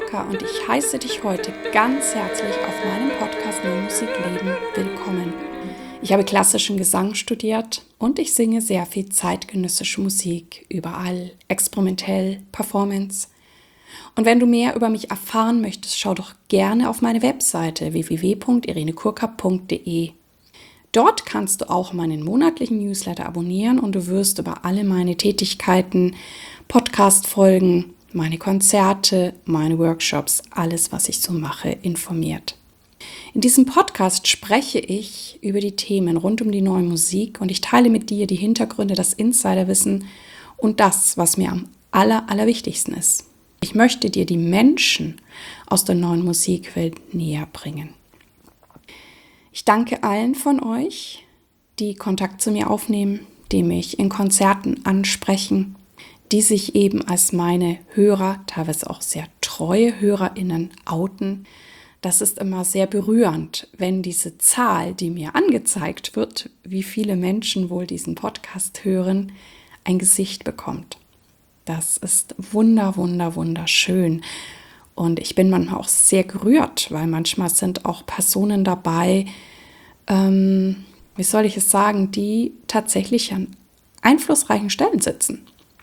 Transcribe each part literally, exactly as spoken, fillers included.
Kurka und ich heiße dich heute ganz herzlich auf meinem Podcast Nur Musik Leben willkommen. Ich habe klassischen Gesang studiert und ich singe sehr viel zeitgenössische Musik, überall, experimentell, Performance. Und wenn du mehr über mich erfahren möchtest, schau doch gerne auf meine Webseite w w w punkt irene kurka punkt d e. Dort kannst du auch meinen monatlichen Newsletter abonnieren und du wirst über alle meine Tätigkeiten, Podcast-Folgen, meine Konzerte, meine Workshops, alles, was ich so mache, informiert. In diesem Podcast spreche ich über die Themen rund um die neue Musik und ich teile mit dir die Hintergründe, das Insiderwissen und das, was mir am aller, allerwichtigsten ist. Ich möchte dir die Menschen aus der neuen Musikwelt näher bringen. Ich danke allen von euch, die Kontakt zu mir aufnehmen, die mich in Konzerten ansprechen, die sich eben als meine Hörer, teilweise auch sehr treue HörerInnen outen. Das ist immer sehr berührend, wenn diese Zahl, die mir angezeigt wird, wie viele Menschen wohl diesen Podcast hören, ein Gesicht bekommt. Das ist wunder, wunder, wunderschön. Und ich bin manchmal auch sehr gerührt, weil manchmal sind auch Personen dabei, ähm, wie soll ich es sagen, die tatsächlich an einflussreichen Stellen sitzen.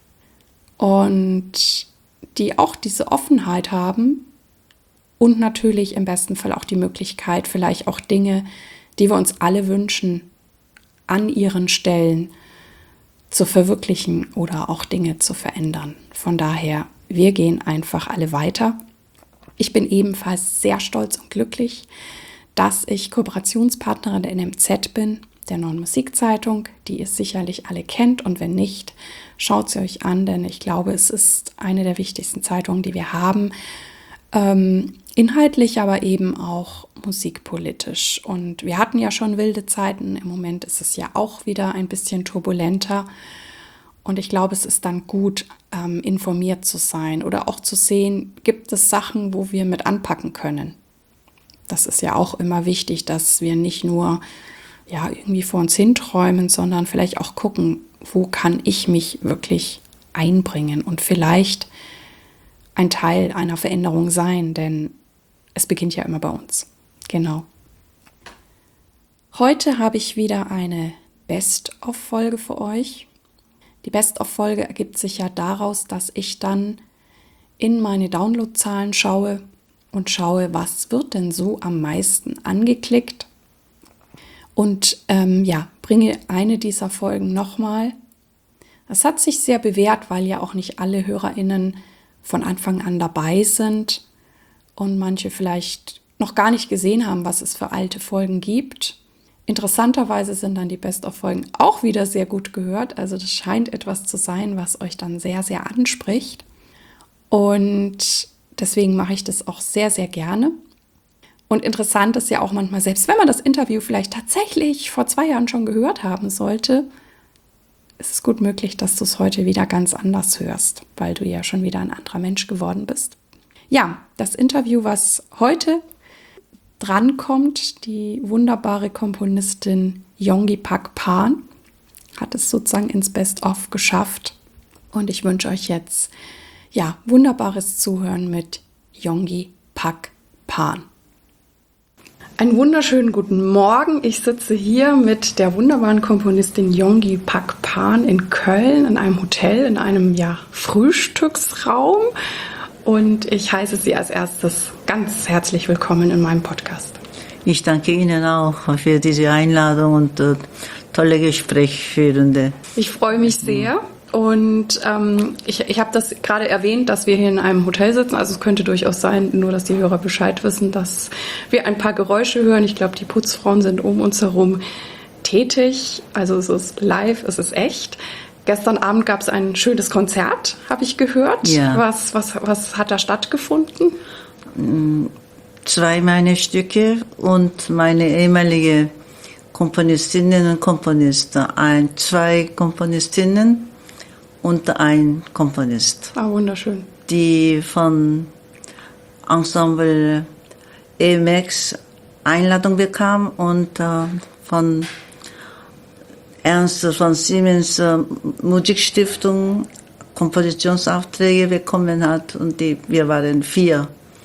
Und die auch diese Offenheit haben und natürlich im besten Fall auch die Möglichkeit, vielleicht auch Dinge, die wir uns alle wünschen, an ihren Stellen zu verwirklichen oder auch Dinge zu verändern. Von daher, wir gehen einfach alle weiter. Ich bin ebenfalls sehr stolz und glücklich, dass ich Kooperationspartnerin der N M Z bin, der Neuen Musikzeitung, die ihr sicherlich alle kennt und wenn nicht, schaut sie euch an, denn ich glaube, es ist eine der wichtigsten Zeitungen, die wir haben, ähm, inhaltlich, aber eben auch musikpolitisch. Und wir hatten ja schon wilde Zeiten, im Moment ist es ja auch wieder ein bisschen turbulenter und ich glaube, es ist dann gut, ähm, informiert zu sein oder auch zu sehen, gibt es Sachen, wo wir mit anpacken können. Das ist ja auch immer wichtig, dass wir nicht nur ja, irgendwie vor uns hinträumen, sondern vielleicht auch gucken, wo kann ich mich wirklich einbringen und vielleicht ein Teil einer Veränderung sein, denn es beginnt ja immer bei uns. Genau. Heute habe ich wieder eine Best-of-Folge für euch. Die Best-of-Folge ergibt sich ja daraus, dass ich dann in meine Downloadzahlen schaue und schaue, was wird denn so am meisten angeklickt. Und ähm, ja, bringe eine dieser Folgen nochmal. Das hat sich sehr bewährt, weil ja auch nicht alle HörerInnen von Anfang an dabei sind und manche vielleicht noch gar nicht gesehen haben, was es für alte Folgen gibt. Interessanterweise sind dann die Best-of-Folgen auch wieder sehr gut gehört. Also das scheint etwas zu sein, was euch dann sehr, sehr anspricht. Und deswegen mache ich das auch sehr, sehr gerne. Und interessant ist ja auch manchmal, selbst wenn man das Interview vielleicht tatsächlich vor zwei Jahren schon gehört haben sollte, ist es gut möglich, dass du es heute wieder ganz anders hörst, weil du ja schon wieder ein anderer Mensch geworden bist. Ja, das Interview, was heute drankommt, die wunderbare Komponistin Yonggi-Pak Pan, hat es sozusagen ins Best-of geschafft. Und ich wünsche euch jetzt ja wunderbares Zuhören mit Yonggi-Pak Pan. Einen wunderschönen guten Morgen. Ich sitze hier mit der wunderbaren Komponistin Yonggi-Pak Pan in Köln in einem Hotel, in einem ja, Frühstücksraum. Und ich heiße Sie als erstes ganz herzlich willkommen in meinem Podcast. Ich danke Ihnen auch für diese Einladung und äh, tolle Gesprächsführende. Ich freue mich sehr. Und ähm, ich, ich habe das gerade erwähnt, dass wir hier in einem Hotel sitzen. Also es könnte durchaus sein, nur dass die Hörer Bescheid wissen, dass wir ein paar Geräusche hören. Ich glaube, die Putzfrauen sind um uns herum tätig. Also es ist live, es ist echt. Gestern Abend gab es ein schönes Konzert, habe ich gehört. Ja. Was, was, was hat da stattgefunden? Zwei meiner Stücke und meine ehemalige Komponistinnen und Komponisten. Ein, zwei Komponistinnen und ein Komponist. Ah, wunderschön. Die von Ensemble E M X Einladung bekam und äh, von Ernst von Siemens äh, Musikstiftung Kompositionsaufträge bekommen hat und die, wir waren vier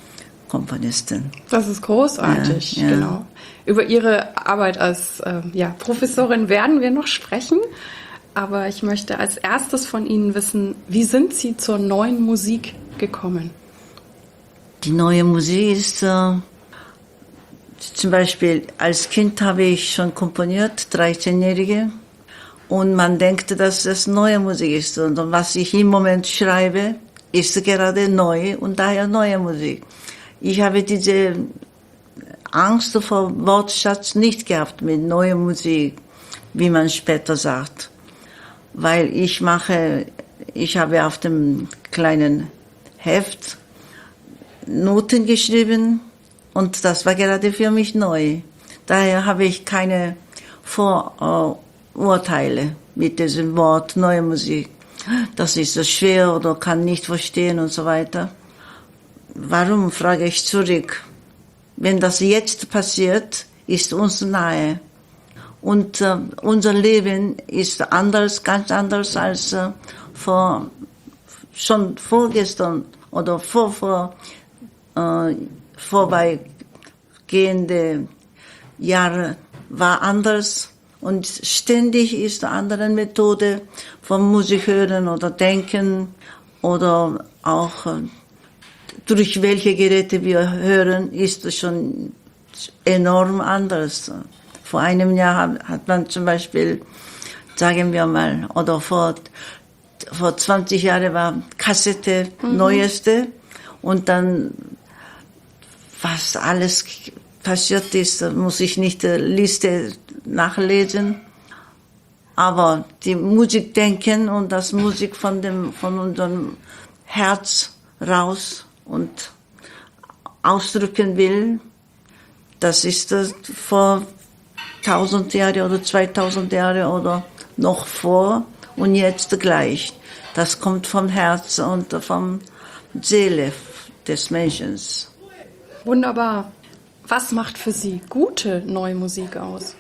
Komponistin. Das ist großartig, ja, ja. Genau. Über Ihre Arbeit als äh, ja, Professorin werden wir noch sprechen. Aber ich möchte als erstes von Ihnen wissen, wie sind Sie zur neuen Musik gekommen? Die neue Musik ist, äh, zum Beispiel als Kind habe ich schon komponiert, dreizehnjährige. Und man denkt, dass das neue Musik ist. Und was ich im Moment schreibe, ist gerade neu und daher neue Musik. Ich habe diese Angst vor Wortschatz nicht gehabt mit neuer Musik, wie man später sagt. Weil ich mache, ich habe auf dem kleinen Heft Noten geschrieben und das war gerade für mich neu. Daher habe ich keine Vorurteile mit diesem Wort neue Musik. Das ist so schwer oder kann nicht verstehen und so weiter. Warum, frage ich zurück. Wenn das jetzt passiert, ist uns nahe. Und äh, unser Leben ist anders, ganz anders als äh, vor, schon vorgestern oder vor, vor äh, vorbeigehende Jahre war anders. Und ständig ist eine andere Methode von Musik hören oder denken oder auch äh, durch welche Geräte wir hören, ist schon enorm anders. Vor einem Jahr hat man zum Beispiel, sagen wir mal, oder vor, vor zwanzig Jahren war Kassette mhm. neueste und dann, was alles passiert ist, muss ich nicht die Liste nachlesen. Aber die Musik denken und das Musik von dem, von unserem Herz raus und ausdrücken will, das ist das vor tausend Jahre oder zweitausend Jahre oder noch vor und jetzt gleich. Das kommt vom Herz und vom Seele des Menschen. Wunderbar. Was macht für Sie gute neue Musik aus?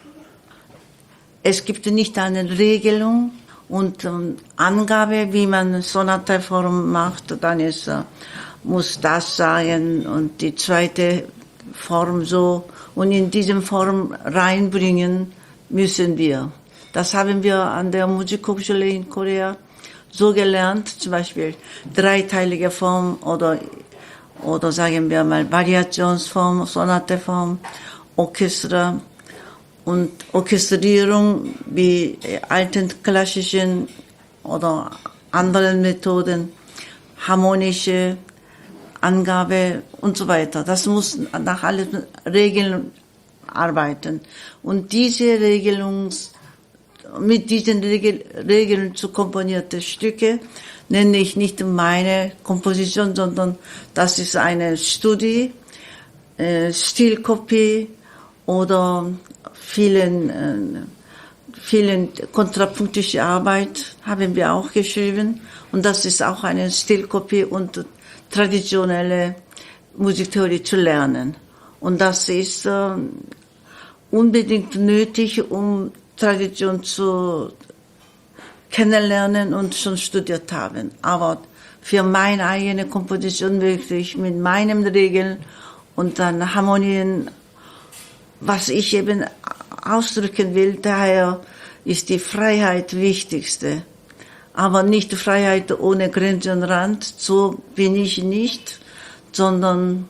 Es gibt nicht eine Regelung und ähm, Angabe, wie man Sonateform macht. Dann ist, äh, muss das sein und die zweite Form so. Und in diese Form reinbringen müssen wir. Das haben wir an der Musikhochschule in Korea so gelernt. Zum Beispiel dreiteilige Form oder, oder sagen wir mal Variationsform, Sonateform, Orchester. Und Orchestrierung wie alten klassischen oder anderen Methoden, harmonische Angabe und so weiter. Das muss nach allen Regeln arbeiten. Und diese Regelung, mit diesen Regel, Regeln zu komponierte Stücke nenne ich nicht meine Komposition, sondern das ist eine Studie, äh, Stilkopie oder vielen, äh, vielen kontrapunktische Arbeit haben wir auch geschrieben. Und das ist auch eine Stilkopie und traditionelle Musiktheorie zu lernen. Und das ist äh, unbedingt nötig, um Tradition zu kennenlernen und schon studiert haben. Aber für meine eigene Komposition wirklich mit meinen Regeln und dann Harmonien, was ich eben ausdrücken will, daher ist die Freiheit wichtigste. Aber nicht Freiheit ohne Grenze und Rand, so bin ich nicht, sondern,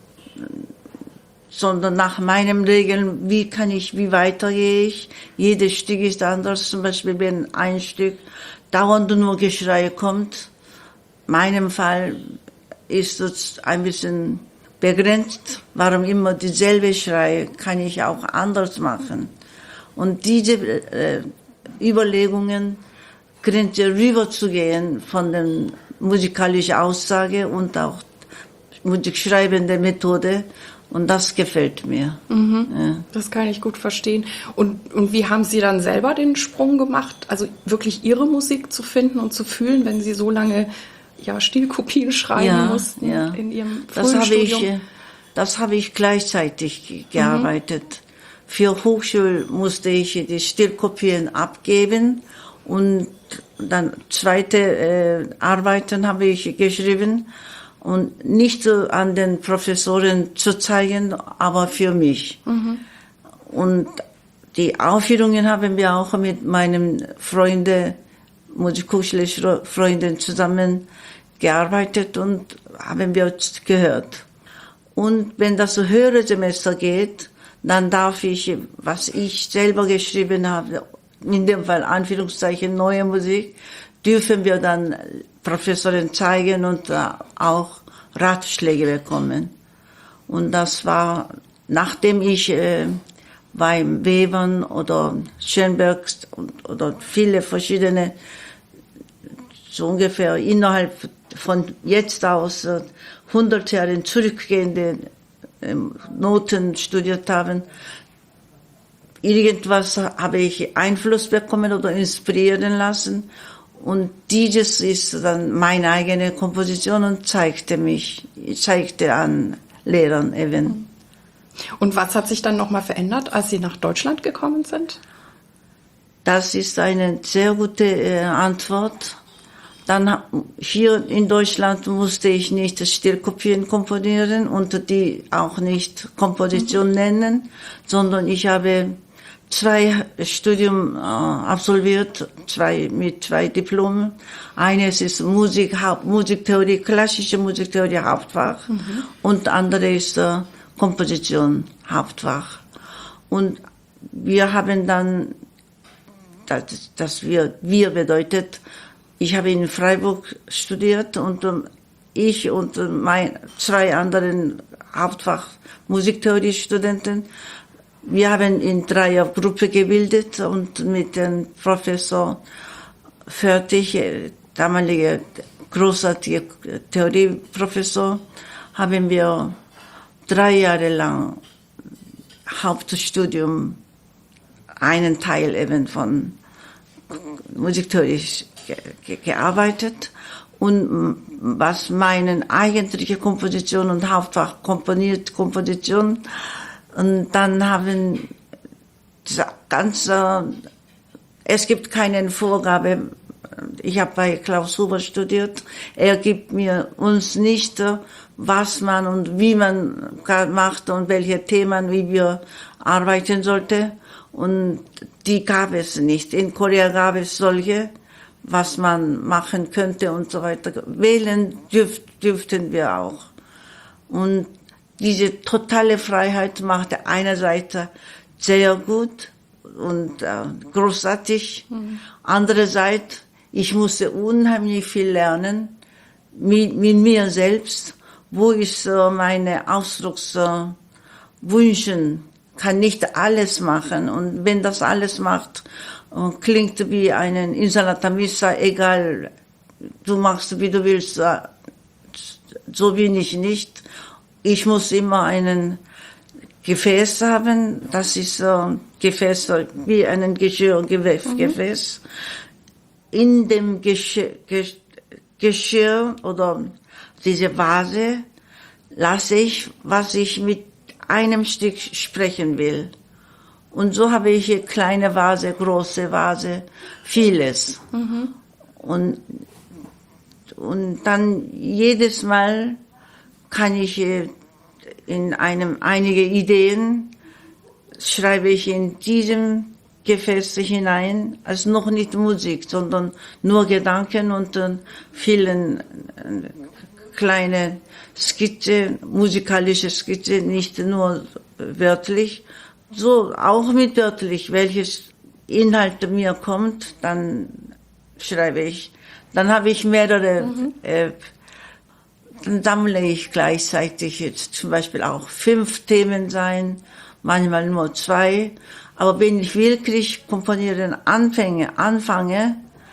sondern nach meinen Regeln, wie kann ich, wie weiter gehe ich. Jedes Stück ist anders, zum Beispiel wenn ein Stück dauernd nur Geschrei kommt. In meinem Fall ist es ein bisschen begrenzt. Warum immer dieselbe Schrei, kann ich auch anders machen. Und diese äh, Überlegungen, Grenze rüberzugehen von der musikalischen Aussage und auch musikschreibende Methode. Und das gefällt mir. Mhm, ja. Das kann ich gut verstehen. Und, und wie haben Sie dann selber den Sprung gemacht, also wirklich Ihre Musik zu finden und zu fühlen, wenn Sie so lange ja, Stilkopien schreiben ja, mussten ja. in Ihrem das frühen habe Studium? ich, das habe ich gleichzeitig gearbeitet. Mhm. Für Hochschule musste ich die Stilkopien abgeben und dann zweite äh, Arbeiten habe ich geschrieben und nicht so an den Professoren zu zeigen, aber für mich. Mhm. Und die Aufführungen haben wir auch mit meinen Freunden, Musikhochschule Freunden zusammen gearbeitet und haben wir gehört. Und wenn das so höhere Semester geht, dann darf ich, was ich selber geschrieben habe, in dem Fall Anführungszeichen neue Musik, dürfen wir dann Professoren zeigen und auch Ratschläge bekommen. Und das war, nachdem ich äh, beim Webern oder Schönberg oder viele verschiedene, so ungefähr innerhalb von jetzt aus hundert Jahren zurückgehende Noten studiert haben, irgendwas habe ich Einfluss bekommen oder inspirieren lassen. Und dieses ist dann meine eigene Komposition und zeigte mich, zeigte an Lehrern eben. Und was hat sich dann nochmal verändert, als Sie nach Deutschland gekommen sind? Das ist eine sehr gute äh, Antwort. Dann hier in Deutschland musste ich nicht Stillkopien komponieren und die auch nicht Komposition mhm. nennen, sondern ich habe zwei Studium äh, absolviert, zwei mit zwei Diplomen. Eines ist Musik, Haupt, Musiktheorie, klassische Musiktheorie Hauptfach mhm. und andere ist äh, Komposition Hauptfach. Und wir haben dann, das, das wir, wir bedeutet, ich habe in Freiburg studiert und um, ich und um, mein, zwei anderen Hauptfach Musiktheorie-Studenten, wir haben in Dreiergruppe gebildet und mit dem Professor Fertig, damaliger großartiger Theorieprofessor, haben wir drei Jahre lang Hauptstudium, einen Teil eben von Musiktheorie ge- gearbeitet und was meinen eigentliche Komposition und Hauptfach komponiert Komposition. Und dann haben diese ganze, es gibt keine Vorgabe. Ich habe bei Klaus Huber studiert. Er gibt mir uns nicht, was man und wie man macht und welche Themen, wie wir arbeiten sollte. Und die gab es nicht. In Korea gab es solche, was man machen könnte und so weiter. Wählen dürf, dürften wir auch. Und diese totale Freiheit machte einerseits sehr gut und äh, großartig. Mhm. Andererseits, ich musste unheimlich viel lernen mit, mit mir selbst, wo ich äh, meine Ausdruckswünsche äh, kann nicht alles machen. Und wenn das alles macht, äh, klingt wie einen Insalata Missa, egal, du machst, wie du willst, äh, so bin ich nicht. Ich muss immer einen Gefäß haben, das ist äh, Gefäß wie ein Geschirr, Gefäß. Mhm. Gefäß. In dem Geschirr, Geschirr oder diese Vase lasse ich, was ich mit einem Stück sprechen will. Und so habe ich hier kleine Vase, große Vase, vieles. Mhm. Und, und dann jedes Mal kann ich in einem, einige Ideen schreibe ich in diesem Gefäß hinein, also noch nicht Musik, sondern nur Gedanken und äh, vielen äh, kleine Skizze, musikalische Skizze, nicht nur wörtlich, so auch mit wörtlich, welches Inhalt mir kommt, dann schreibe ich. Dann habe ich mehrere, mhm. äh, dann sammle ich gleichzeitig jetzt zum Beispiel auch fünf Themen sein, manchmal nur zwei. Aber wenn ich wirklich komponieren anfange, anfange,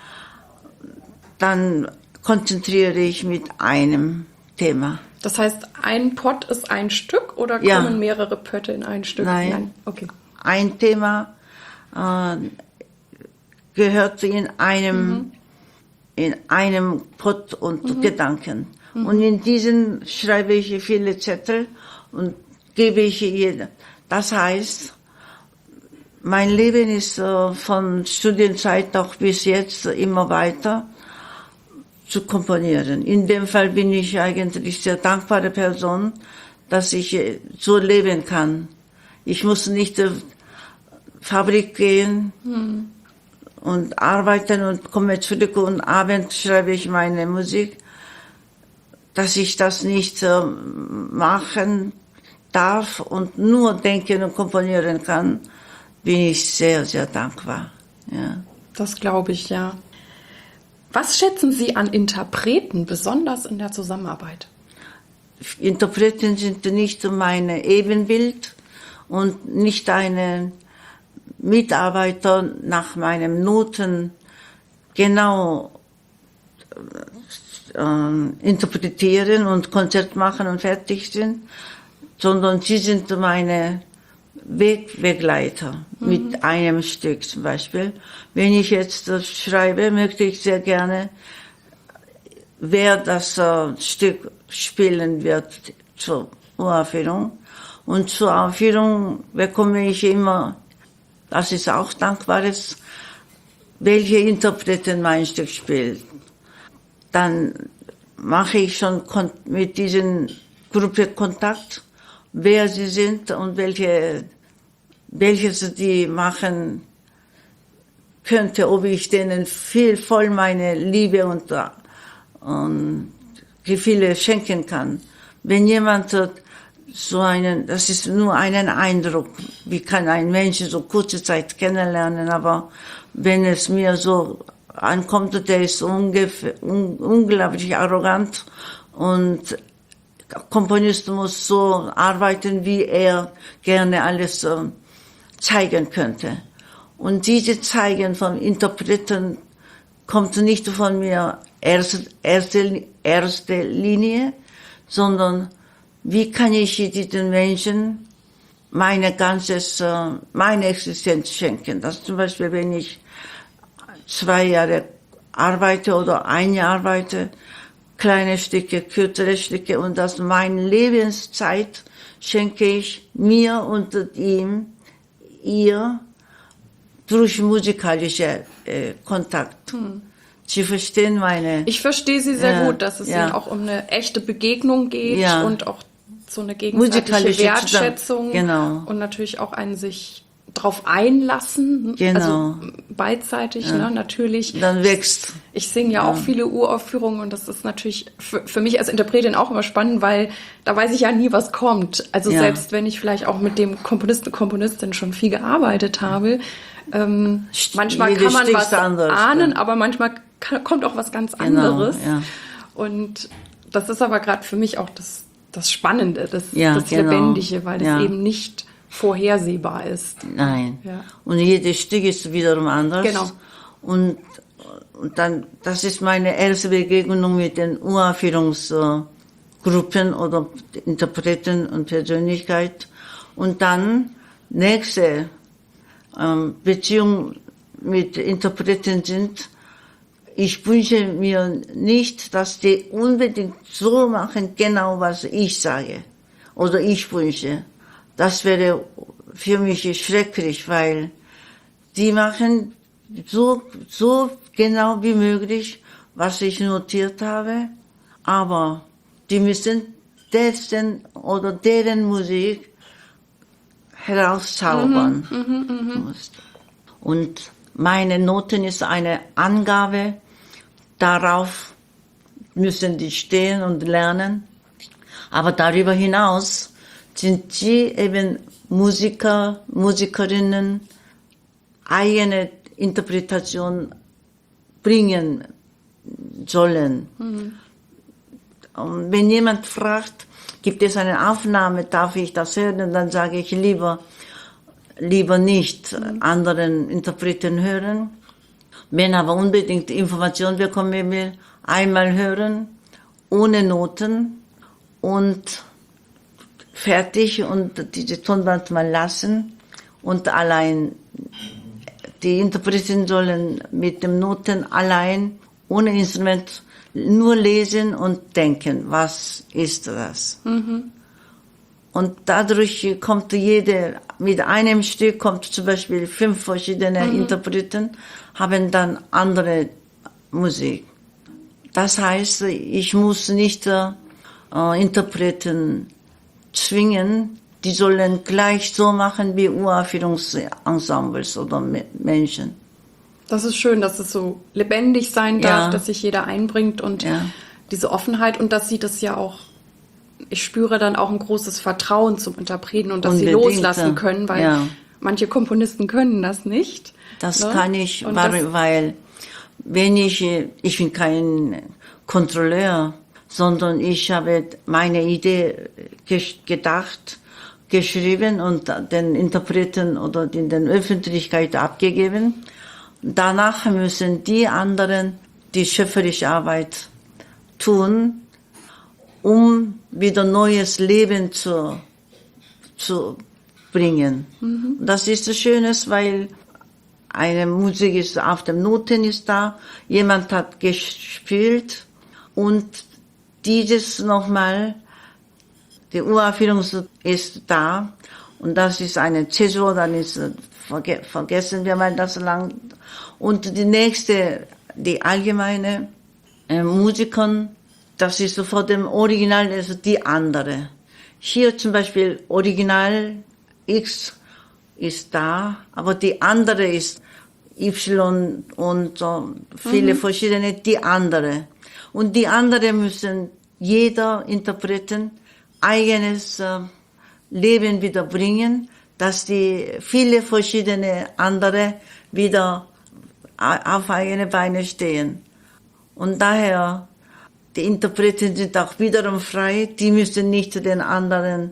dann konzentriere ich mit einem Thema. Das heißt, ein Pott ist ein Stück oder kommen ja. mehrere Pötte in ein Stück? Nein, Nein. Okay. Ein Thema äh, gehört in einem, mhm. in einem Pott und mhm. Gedanken. Mhm. Und in diesen schreibe ich viele Zettel und gebe ich jedem. Das heißt, mein Leben ist äh, von Studienzeit auch bis jetzt immer weiter. zu komponieren. In dem Fall bin ich eigentlich sehr dankbare Person, dass ich so leben kann. Ich muss nicht in die Fabrik gehen hm. und arbeiten und komme zurück und abends schreibe ich meine Musik. Dass ich das nicht äh, machen darf und nur denken und komponieren kann, bin ich sehr, sehr dankbar. Ja. Das glaube ich, ja. Was schätzen Sie an Interpreten, besonders in der Zusammenarbeit? Interpreten sind nicht mein Ebenbild und nicht eine Mitarbeiter nach meinen Noten genau interpretieren und Konzert machen und fertig sind, sondern sie sind meine Wegbegleiter mhm. mit einem Stück zum Beispiel. Wenn ich jetzt das schreibe, möchte ich sehr gerne, wer das uh, Stück spielen wird zur Uraufführung. Und zur Aufführung bekomme ich immer, das ist auch Dankbares, welche Interpreten mein Stück spielt. Dann mache ich schon mit diesen Gruppe Kontakt, wer sie sind und welche, welches die machen könnte, ob ich denen viel voll meine Liebe und, und Gefühle schenken kann. Wenn jemand so einen, das ist nur einen Eindruck, wie kann ein Mensch so kurze Zeit kennenlernen, aber wenn es mir so ankommt, der ist ungefähr, un, unglaublich arrogant und Komponist muss so arbeiten, wie er gerne alles äh, zeigen könnte. Und diese Zeigen von Interpreten kommt nicht von mir erste, erste, erste Linie, sondern wie kann ich diesen Menschen meine ganzes, äh, meine Existenz schenken. Das zum Beispiel, wenn ich zwei Jahre arbeite oder ein Jahr arbeite, kleine Stücke, kürzere Stücke und das meine Lebenszeit schenke ich mir und ihm, ihr durch musikalische äh, Kontakt. Hm. Sie verstehen meine... Ich verstehe Sie sehr äh, gut, dass es ja. Ihnen auch um eine echte Begegnung geht ja. und auch so eine gegenseitige Wertschätzung genau. und natürlich auch ein sich drauf einlassen, genau. also beidseitig, ja. ne, natürlich. Dann wächst. Ich singe ja, ja auch viele Uraufführungen und das ist natürlich für, für mich als Interpretin auch immer spannend, weil da weiß ich ja nie, was kommt. Also ja. selbst wenn ich vielleicht auch mit dem Komponisten, Komponistin schon viel gearbeitet habe, ähm, manchmal Jede kann man was anders, ahnen, ja. aber manchmal kann, kommt auch was ganz genau, anderes. Ja. Und das ist aber gerade für mich auch das, das Spannende, das, ja, das genau. Lebendige, weil es ja. eben nicht vorhersehbar ist. Nein. Ja. Und jedes Stück ist wiederum anders. Genau. Und, und dann, das ist meine erste Begegnung mit den Uraufführungsgruppen oder Interpreten und Persönlichkeit. Und dann nächste ähm, Beziehung mit Interpreten sind, ich wünsche mir nicht, dass die unbedingt so machen, genau was ich sage oder ich wünsche. Das wäre für mich schrecklich, weil die machen so, so genau wie möglich, was ich notiert habe, aber die müssen dessen oder deren Musik herauszaubern. Mhm, mh, mh. Und meine Noten ist eine Angabe, darauf müssen die stehen und lernen, aber darüber hinaus sind sie eben Musiker, Musikerinnen, eigene Interpretation bringen sollen. Mhm. Und wenn jemand fragt, gibt es eine Aufnahme, darf ich das hören, dann sage ich lieber, lieber nicht mhm. anderen Interpreten hören. Wenn aber unbedingt Informationen bekommen will, einmal hören, ohne Noten und fertig und diese Tonband mal lassen und allein die Interpreten sollen mit den Noten allein, ohne Instrument, nur lesen und denken, was ist das? Mhm. Und dadurch kommt jede, mit einem Stück kommt zum Beispiel fünf verschiedene mhm. Interpreten, haben dann andere Musik. Das heißt, ich muss nicht äh, Interpreten zwingen, die sollen gleich so machen wie Uraufführungsensembles oder Menschen. Das ist schön, dass es so lebendig sein darf, Ja. dass sich jeder einbringt und Ja. diese Offenheit und dass sie das ja auch, ich spüre dann auch ein großes Vertrauen zum Interpreten und dass Unbedingt, sie loslassen können, weil ja. manche Komponisten können das nicht. Das ne? kann ich, Und weil, das, weil wenn ich, ich bin kein Kontrolleur, sondern ich habe meine Idee ges- gedacht, geschrieben und den Interpreten oder in der Öffentlichkeit abgegeben. Danach müssen die anderen die schöpferische Arbeit tun, um wieder neues Leben zu, zu bringen. Mhm. Das ist das Schönes, weil eine Musik ist auf dem Noten ist da, jemand hat gespielt und dieses nochmal, die Uraufführung ist da und das ist eine Zäsur, dann ist, verge- vergessen wir mal das lang. Und die nächste, die allgemeine äh, Musiker, das ist vor dem Original, also die andere. Hier zum Beispiel Original X ist da, aber die andere ist Y und so viele mhm. verschiedene, die andere. Und die andere müssen jeder Interpreten eigenes äh, Leben wieder bringen, dass die viele verschiedene andere wieder auf eigene Beine stehen. Und daher, die Interpreten sind auch wiederum frei, die müssen nicht den anderen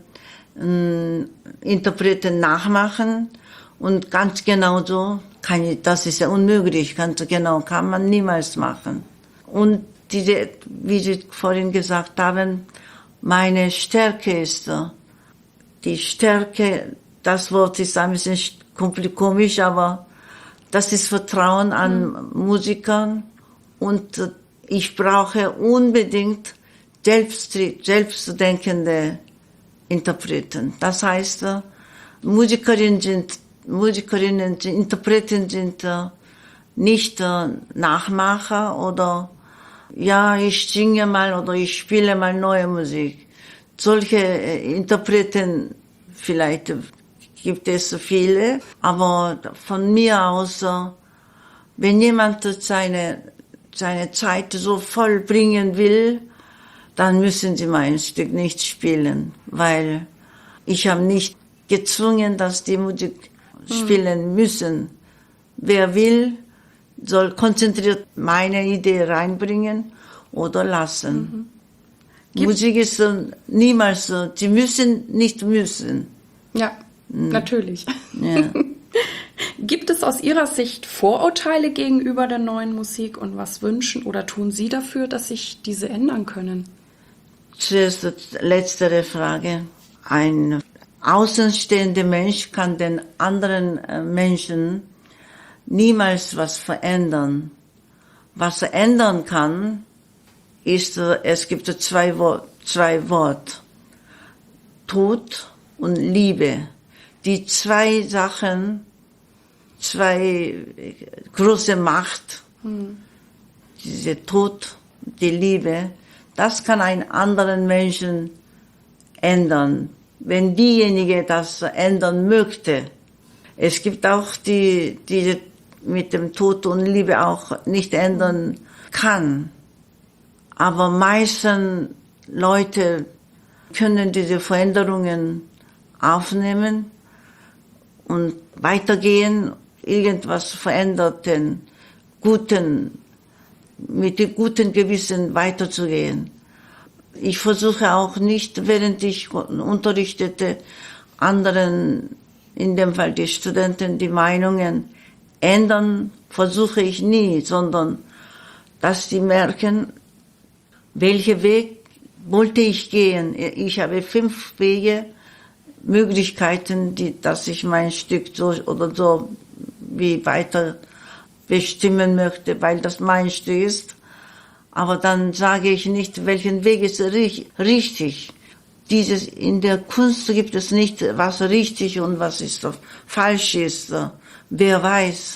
äh, Interpreten nachmachen. Und ganz genau so, kann ich, das ist ja unmöglich, ganz genau kann man niemals machen. Und diese, wie Sie vorhin gesagt haben, meine Stärke ist, die Stärke, das Wort ist ein bisschen komisch, aber das ist Vertrauen an mhm. Musikern und ich brauche unbedingt selbst, selbstdenkende Interpreten. Das heißt, Musikerinnen sind, Musikerinnen, sind, Interpreten sind nicht Nachmacher oder ja, ich singe mal oder ich spiele mal neue Musik. Solche Interpreten, vielleicht gibt es viele, aber von mir aus, wenn jemand seine, seine Zeit so voll bringen will, dann müssen sie mein Stück nicht spielen, weil ich habe nicht gezwungen, dass die Musik spielen müssen. Wer will, soll konzentriert meine Idee reinbringen oder lassen. Mhm. Musik ist so, niemals so, sie müssen nicht müssen. Ja, mhm. natürlich. Ja. Gibt es aus Ihrer Sicht Vorurteile gegenüber der neuen Musik und was wünschen oder tun Sie dafür, dass sich diese ändern können? Zuerst die letztere Frage. Ein außenstehender Mensch kann den anderen Menschen niemals was verändern. Was er ändern kann, ist, es gibt zwei Wort, zwei Wort. Tod und Liebe. Die zwei Sachen, zwei große Macht, hm. diese Tod, die Liebe, das kann einen anderen Menschen ändern, wenn diejenige das ändern möchte. Es gibt auch die, die mit dem Tod und Liebe auch nicht ändern kann. Aber meisten Leute können diese Veränderungen aufnehmen und weitergehen, irgendwas veränderten, guten, mit dem guten Gewissen weiterzugehen. Ich versuche auch nicht, während ich unterrichtete, anderen, in dem Fall die Studenten, die Meinungen ändern, versuche ich nie, sondern dass sie merken, welchen Weg wollte ich gehen. Ich habe fünf Wege, Möglichkeiten, die, dass ich mein Stück so oder so wie weiter bestimmen möchte, weil das mein Stück ist. Aber dann sage ich nicht, welchen Weg ist richtig. Dieses, in der Kunst gibt es nicht, was richtig und was ist falsch ist. Wer weiß.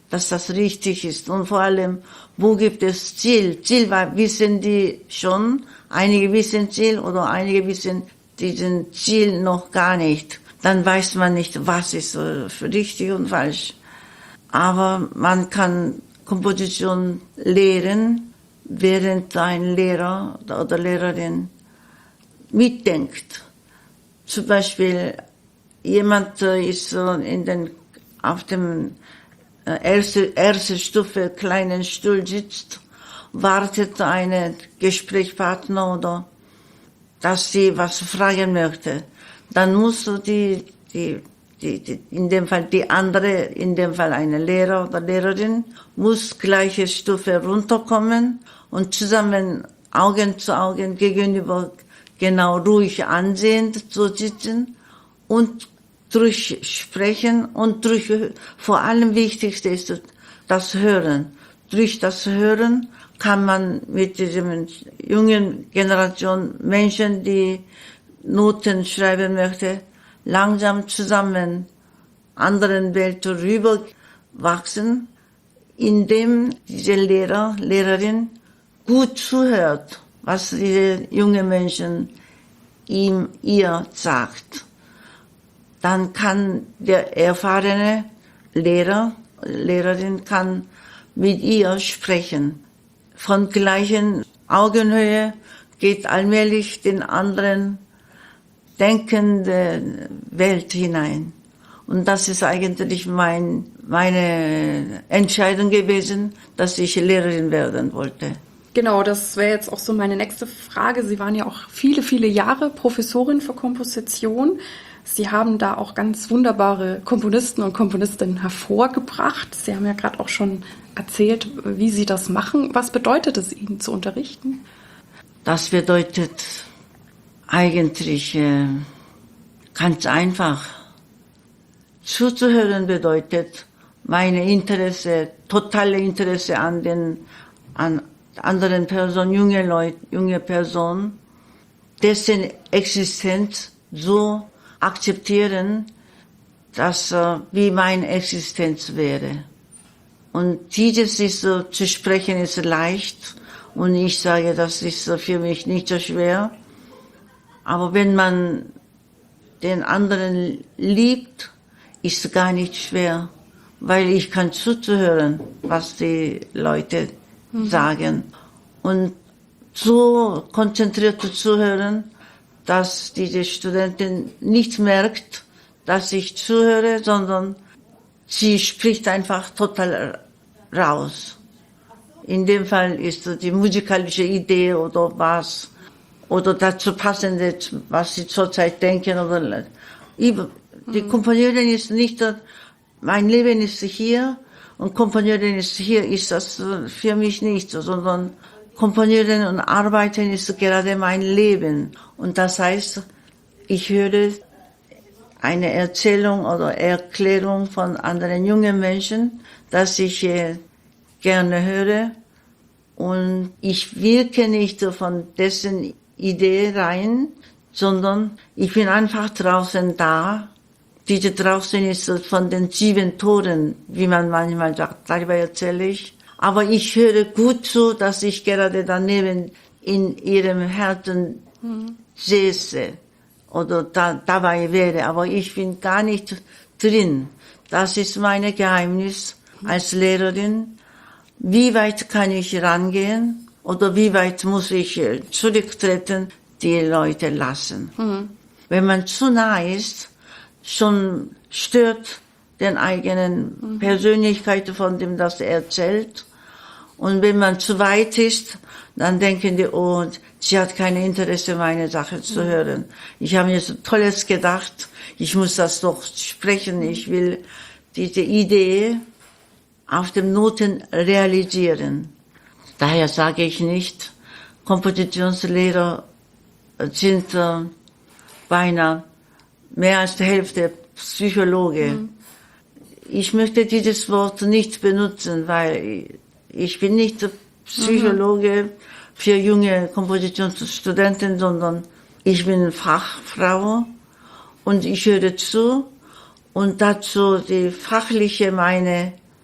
dass das richtig ist. Und vor allem, wo gibt es Ziel? Ziel wissen die schon, einige wissen Ziel oder einige wissen diesen Ziel noch gar nicht. Dann weiß man nicht, was ist richtig und falsch. Aber man kann Komposition lehren, während ein Lehrer oder Lehrerin mitdenkt. Zum Beispiel, jemand ist in den, auf dem ersten erste Stufe kleinen Stuhl sitzt, wartet einen Gesprächspartner oder dass sie was fragen möchte. Dann musst du die, die, die, die, in dem Fall die andere, in dem Fall eine Lehrer oder Lehrerin, muss gleiche Stufe runterkommen und zusammen Augen zu Augen gegenüber genau ruhig ansehend zu sitzen und durchsprechen und durch, vor allem Wichtigste ist das Hören. Durch das Hören kann man mit diesem jungen Generation Menschen, die Noten schreiben möchte, langsam zusammen anderen Welt rüber wachsen, indem diese Lehrer, Lehrerin gut zuhört, was diese junge Menschen ihm, ihr sagt. Dann kann der erfahrene Lehrer, Lehrerin kann mit ihr sprechen. Von gleichen Augenhöhe geht allmählich den anderen denkende Welt hinein. Und das ist eigentlich mein, meine Entscheidung gewesen, dass ich Lehrerin werden wollte. Genau, das wäre jetzt auch so meine nächste Frage. Sie waren ja auch viele, viele Jahre Professorin für Komposition. Sie haben da auch ganz wunderbare Komponisten und Komponistinnen hervorgebracht. Sie haben ja gerade auch schon erzählt, wie Sie das machen. Was bedeutet es Ihnen zu unterrichten? Das bedeutet eigentlich äh, ganz einfach. Zuzuhören bedeutet meine Interesse, totale Interesse an den an anderen Personen, junge Leute, junge Personen, dessen Existenz so akzeptieren, dass äh, wie meine Existenz wäre. Und dieses ist so, zu sprechen ist leicht und ich sage, das ist so für mich nicht so schwer. Aber wenn man den anderen liebt, ist es gar nicht schwer, weil ich kann zuzuhören, was die Leute mhm. sagen. Und so konzentriert zuhören, dass diese Studentin nicht merkt, dass ich zuhöre, sondern sie spricht einfach total raus. In dem Fall ist die musikalische Idee oder was, oder dazu passende, was sie zurzeit denken. Oder die Komponierin ist nicht, mein Leben ist hier und Komponierin ist hier, ist das für mich nicht so, sondern Komponieren und Arbeiten ist gerade mein Leben. Und das heißt, ich höre eine Erzählung oder Erklärung von anderen jungen Menschen, dass ich äh, gerne höre. Und ich wirke nicht von dessen Idee rein, sondern ich bin einfach draußen da. Diese draußen ist von den sieben Toren, wie man manchmal sagt, darüber erzähle ich. Aber ich höre gut zu, dass ich gerade daneben in ihrem Herzen mhm. säße oder da, dabei wäre. Aber ich bin gar nicht drin. Das ist mein Geheimnis als Lehrerin. Wie weit kann ich rangehen oder wie weit muss ich zurücktreten, die Leute lassen. Mhm. Wenn man zu nah ist, schon stört den eigenen mhm. Persönlichkeit, von dem das erzählt. Und wenn man zu weit ist, dann denken die, oh, sie hat kein Interesse, meine Sache zu hören. Ich habe mir so Tolles gedacht, ich muss das doch sprechen, ich will diese Idee auf dem Noten realisieren. Daher sage ich nicht, Kompositionslehrer sind äh, beinahe mehr als die Hälfte Psychologe. Mhm. Ich möchte dieses Wort nicht benutzen, weil ich bin nicht Psychologe mhm. für junge Kompositionsstudenten, sondern ich bin Fachfrau und ich höre zu und dazu die fachliche meine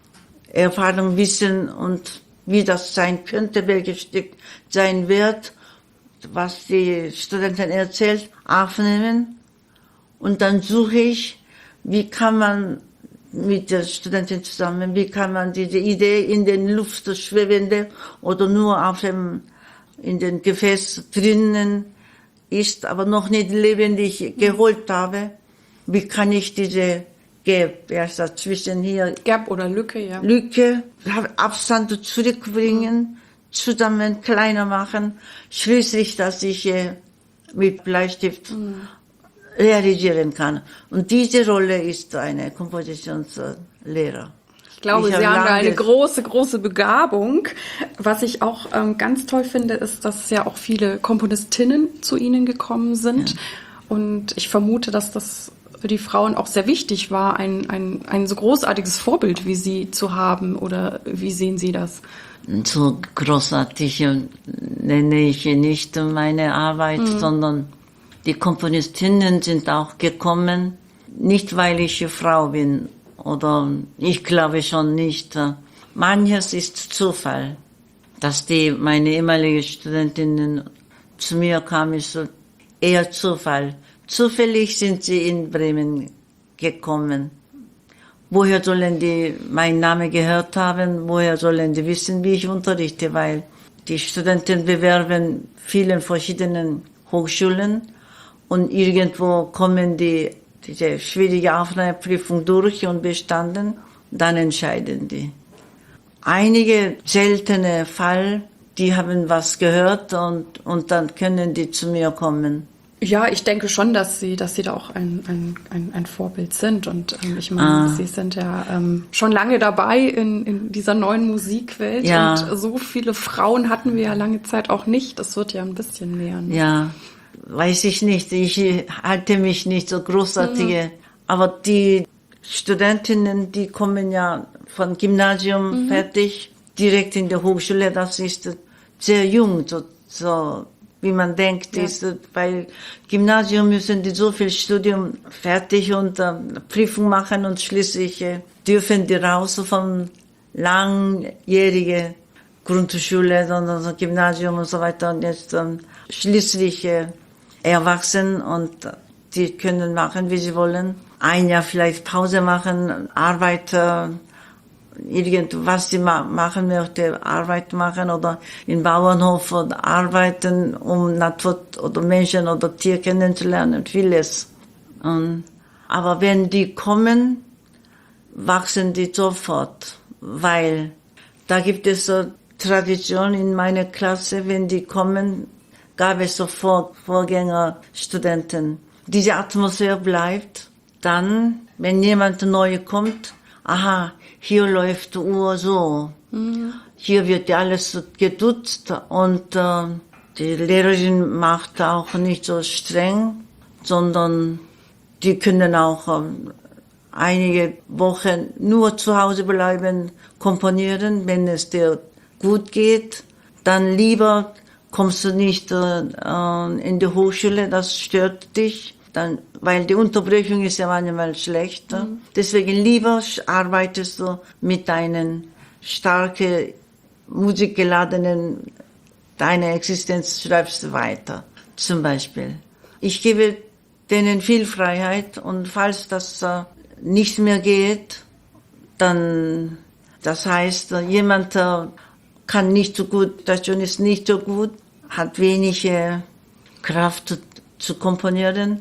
Erfahrung wissen und wie das sein könnte, welches Stück sein wird, was die Studenten erzählt, aufnehmen. Und dann suche ich, wie kann man mit der Studentin zusammen, wie kann man diese Idee in den Luft schwebende oder nur auf dem, in den Gefäß drinnen ist, aber noch nicht lebendig geholt habe, wie kann ich diese Gap, ja, zwischen hier, Gap oder Lücke, ja. Lücke, Abstand zurückbringen, mhm. zusammen kleiner machen, schließlich, dass ich äh, mit Bleistift mhm. realisieren kann. Und diese Rolle ist eine Kompositionslehrer. Ich glaube, ich Sie haben da eine große, große Begabung. Was ich auch ähm, ganz toll finde, ist, dass ja auch viele Komponistinnen zu Ihnen gekommen sind. Ja. Und ich vermute, dass das für die Frauen auch sehr wichtig war, ein, ein, ein so großartiges Vorbild wie Sie zu haben. Oder wie sehen Sie das? So großartig nenne ich nicht meine Arbeit, mhm. sondern die Komponistinnen sind auch gekommen, nicht weil ich Frau bin, oder ich glaube schon nicht. Manches ist Zufall, dass die, meine ehemalige Studentinnen zu mir kamen, ist eher Zufall. Zufällig sind sie in Bremen gekommen. Woher sollen die meinen Namen gehört haben? Woher sollen die wissen, wie ich unterrichte? Weil die Studenten bewerben vielen verschiedenen Hochschulen und irgendwo kommen die diese schwierige Aufnahmeprüfung durch und bestanden, dann entscheiden die. Einige seltene Fall, die haben was gehört und, und dann können die zu mir kommen. Ja, ich denke schon, dass Sie, dass Sie da auch ein, ein, ein, ein Vorbild sind. Und ähm, ich meine, ah. Sie sind ja ähm, schon lange dabei in, in dieser neuen Musikwelt. Ja. Und so viele Frauen hatten wir ja lange Zeit auch nicht. Das wird ja ein bisschen mehr. Ne? Ja, weiß ich nicht. Ich halte mich nicht so großartige. Mhm. Aber die Studentinnen, die kommen ja von Gymnasium mhm. fertig, direkt in der Hochschule. Das ist sehr jung, so, so wie man denkt, ja. ist, weil Gymnasium müssen die so viel Studium fertig und äh, Prüfung machen und schließlich äh, dürfen die raus von langjährige Grundschule, sondern so Gymnasium und so weiter und jetzt ähm, schließlich äh, erwachsen und äh, die können machen, wie sie wollen. Ein Jahr vielleicht Pause machen, Arbeit, äh, irgendwas sie ma- machen möchte, Arbeit machen oder im Bauernhof oder arbeiten, um Natur oder Menschen oder Tier kennenzulernen, vieles. Und, aber wenn die kommen, wachsen die sofort, weil da gibt es so Tradition in meiner Klasse, wenn die kommen, gab es sofort Vorgängerstudenten. Diese Atmosphäre bleibt, dann, wenn jemand neu kommt, aha, hier läuft die Uhr so, mhm. hier wird alles gedutzt und äh, die Lehrerin macht auch nicht so streng, sondern die können auch äh, einige Wochen nur zu Hause bleiben, komponieren, wenn es dir gut geht. Dann lieber kommst du nicht äh, in die Hochschule, das stört dich. Dann, weil die Unterbrechung ist ja manchmal schlecht. Mhm. Deswegen lieber arbeitest du mit deinen starken, musikgeladenen, deine Existenz schreibst du weiter, zum Beispiel. Ich gebe denen viel Freiheit und falls das äh, nicht mehr geht, dann, das heißt, jemand äh, kann nicht so gut, der Ton ist nicht so gut, hat wenig äh, Kraft zu, zu komponieren,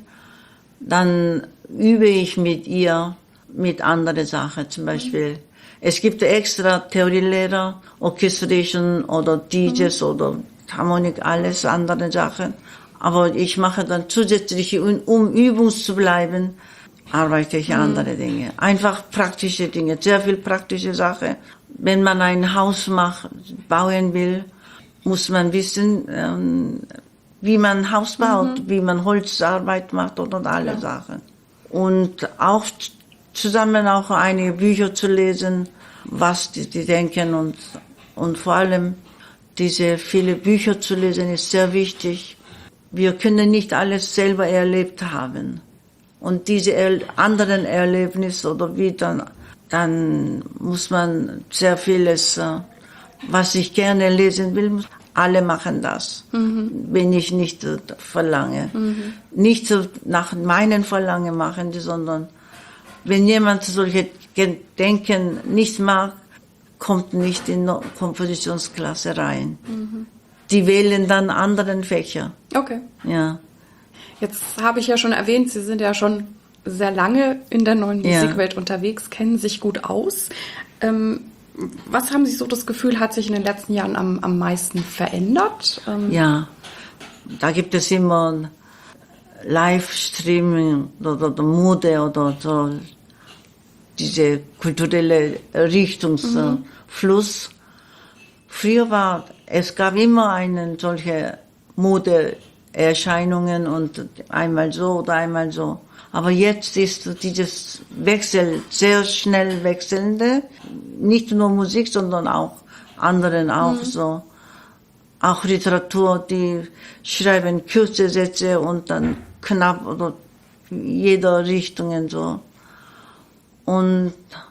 dann übe ich mit ihr mit anderen Sachen, zum Beispiel. Mhm. Es gibt extra Theorielehrer, Orchestration oder D Js mhm. oder Harmonik, alles andere Sachen. Aber ich mache dann zusätzlich, um übungs zu bleiben, arbeite ich mhm. andere Dinge. Einfach praktische Dinge, sehr viel praktische Sachen. Wenn man ein Haus macht, bauen will, muss man wissen, ähm, wie man ein Haus baut, mhm. wie man Holzarbeit macht und, und alle ja. Sachen. Und auch zusammen auch einige Bücher zu lesen, was die, die denken und, und vor allem diese viele Bücher zu lesen ist sehr wichtig. Wir können nicht alles selber erlebt haben. Und diese er- anderen Erlebnisse oder wie dann dann muss man sehr vieles, was ich gerne lesen will, alle machen das, mhm. wenn ich nicht verlange. Mhm. Nicht so nach meinen Verlangen machen, sondern wenn jemand solche Denken nicht mag, kommt nicht in die Kompositionsklasse rein. Mhm. Die wählen dann anderen Fächer. Okay. Ja. Jetzt habe ich ja schon erwähnt, Sie sind ja schon sehr lange in der neuen Musikwelt ja. unterwegs, kennen sich gut aus. Ähm, was haben Sie so das Gefühl, hat sich in den letzten Jahren am, am meisten verändert? Ähm, ja, da gibt es immer Livestreaming oder, oder Mode oder so, diese kulturelle Richtungsfluss. Mhm. Früher war, es gab immer einen solche Modeerscheinungen und einmal so oder einmal so. Aber jetzt ist dieses Wechsel sehr schnell wechselnde, nicht nur Musik, sondern auch anderen auch mhm. so. Auch Literatur, die schreiben kurze Sätze und dann knapp oder jeder Richtungen so. Und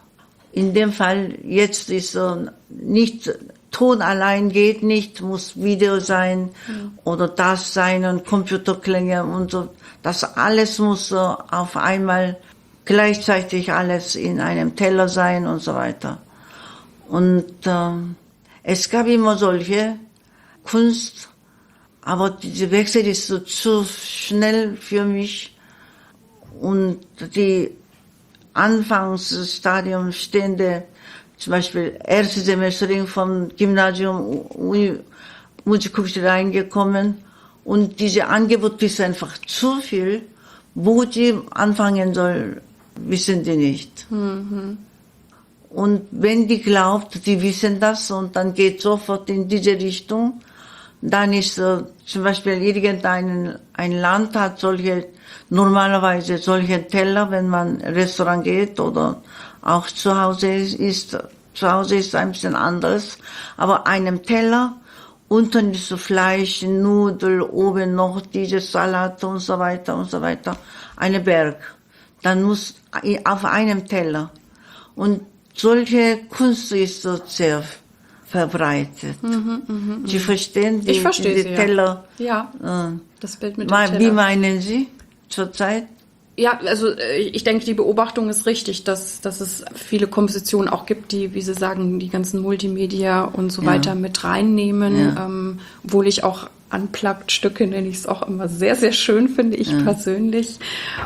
in dem Fall jetzt ist so nicht, Ton allein geht nicht, muss Video sein mhm. oder das sein und Computerklänge und so. Das alles muss so auf einmal gleichzeitig alles in einem Teller sein und so weiter. Und äh, es gab immer solche Kunst, aber dieser Wechsel ist so zu schnell für mich und die Anfangsstadium stehende, zum Beispiel erste Semesterin vom Gymnasium Musikhochschule reingekommen und dieses Angebot ist einfach zu viel, wo die anfangen soll, wissen die nicht. Mhm. Und wenn die glaubt, die wissen das und dann geht sofort in diese Richtung, dann ist so, zum Beispiel irgendein ein Land hat solche, normalerweise solche Teller, wenn man Restaurant geht oder auch zu Hause ist, zu Hause ist ein bisschen anders, aber einem Teller, unten ist so Fleisch, Nudel, oben noch diese Salat und so weiter und so weiter, ein Berg. Dann muss auf einem Teller. Und solche Kunst ist so sehr verbreitet. Mhm, mh, Sie verstehen die, ich verstehe die Sie, Teller? Ja, ja. Äh, das Bild mit dem Wie Teller. Wie meinen Sie zurzeit? Ja, also ich denke, die Beobachtung ist richtig, dass, dass es viele Kompositionen auch gibt, die, wie Sie sagen, die ganzen Multimedia und so ja. weiter mit reinnehmen, ja. ähm, obwohl ich auch Unplugged-Stücke nenne ich es auch immer sehr, sehr schön, finde ich ja. persönlich.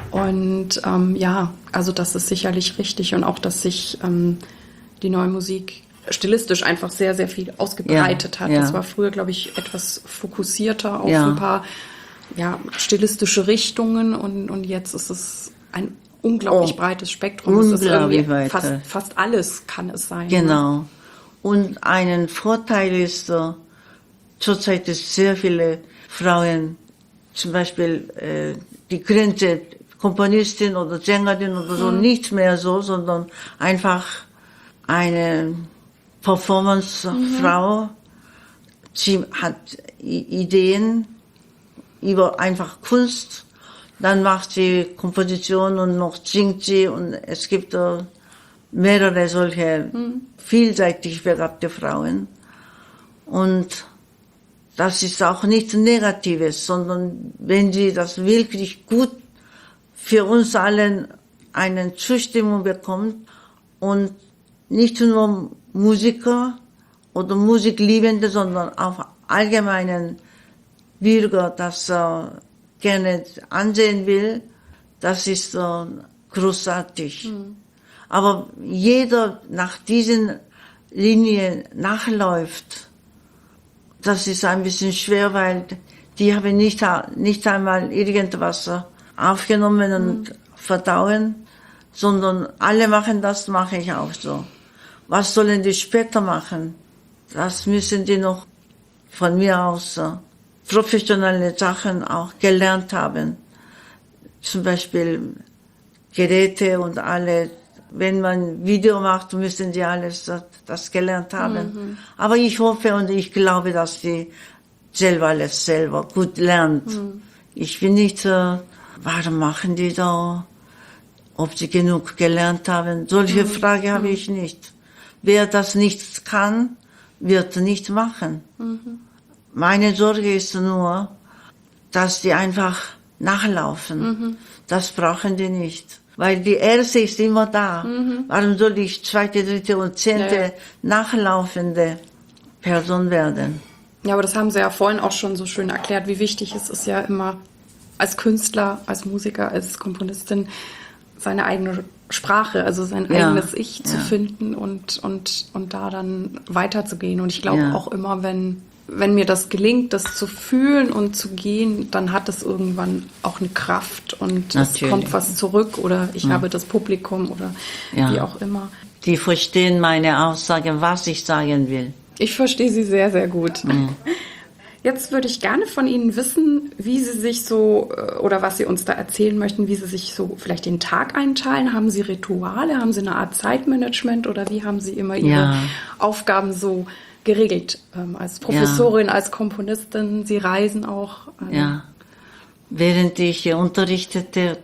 Und ähm, ja, also das ist sicherlich richtig und auch, dass sich ähm, die neue Musik stilistisch einfach sehr, sehr viel ausgebreitet ja. hat. Ja. Das war früher, glaube ich, etwas fokussierter auf ja. ein paar ja, stilistische Richtungen und, und jetzt ist es ein unglaublich oh, breites Spektrum. Es ist irgendwie fast, fast alles kann es sein. Genau. Ne? Und ein Vorteil ist, uh, zurzeit ist sehr viele Frauen, zum Beispiel äh, die Grenze Komponistin oder Sängerin oder so, mhm. nicht mehr so, sondern einfach eine Performance-Frau. Mhm. Sie hat Ideen über einfach Kunst, dann macht sie Komposition und noch singt sie und es gibt uh, mehrere solche mhm. vielseitig begabte Frauen und das ist auch nichts Negatives, sondern wenn sie das wirklich gut für uns allen eine Zustimmung bekommt und nicht nur Musiker oder Musikliebende, sondern auch allgemeinen Bürger das äh, gerne ansehen will, das ist äh, großartig. Mhm. Aber jeder nach diesen Linien nachläuft, das ist ein bisschen schwer, weil die haben nicht, nicht einmal irgendwas aufgenommen und mhm. verdauen, sondern alle machen das, mache ich auch so. Was sollen die später machen? Das müssen die noch von mir aus äh, professionelle Sachen auch gelernt haben. Zum Beispiel Geräte und alle, wenn man Video macht, müssen die alles das, das gelernt haben. Mhm. Aber ich hoffe und ich glaube, dass die selber alles selber gut lernt. Mhm. Ich bin nicht, äh, warum machen die da? ob sie genug gelernt haben. Solche mhm. Frage habe ich nicht. Wer das nicht kann, wird nicht machen. Mhm. Meine Sorge ist nur, dass die einfach nachlaufen. Mhm. Das brauchen die nicht. Weil die erste ist immer da. Mhm. Warum soll ich zweite, dritte und zehnte ja. nachlaufende Person werden? Ja, aber das haben Sie ja vorhin auch schon so schön erklärt, wie wichtig es ist ja immer als Künstler, als Musiker, als Komponistin seine eigene Sprache, also sein ja. eigenes Ich zu ja. finden und, und, und da dann weiterzugehen. Und ich glaube ja. auch immer, wenn, wenn mir das gelingt, das zu fühlen und zu gehen, dann hat es irgendwann auch eine Kraft und Natürlich. Es kommt was zurück oder ich ja. habe das Publikum oder ja. wie auch immer. Die verstehen meine Aussage, was ich sagen will. Ich verstehe Sie sehr, sehr gut. Mhm. Jetzt würde ich gerne von Ihnen wissen, wie Sie sich so, oder was Sie uns da erzählen möchten, wie Sie sich so vielleicht den Tag einteilen. Haben Sie Rituale, haben Sie eine Art Zeitmanagement oder wie haben Sie immer Ihre ja. Aufgaben so geregelt? Ähm, als Professorin, ja. als Komponistin, Sie reisen auch. Ähm. Ja, während ich unterrichtete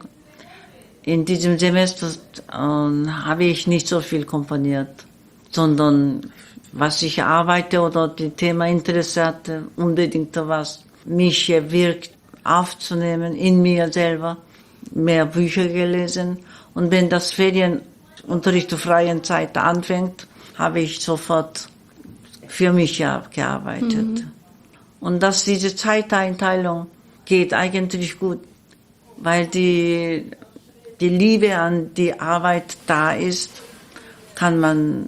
in diesem Semester, äh, habe ich nicht so viel komponiert, sondern was ich arbeite oder die Thema interessiert, unbedingt was mich wirkt, aufzunehmen in mir selber, mehr Bücher gelesen. Und wenn das Ferienunterricht zur freien Zeit anfängt, habe ich sofort für mich gearbeitet. Mhm. Und dass diese Zeiteinteilung geht eigentlich gut, weil die, die Liebe an die Arbeit da ist, kann man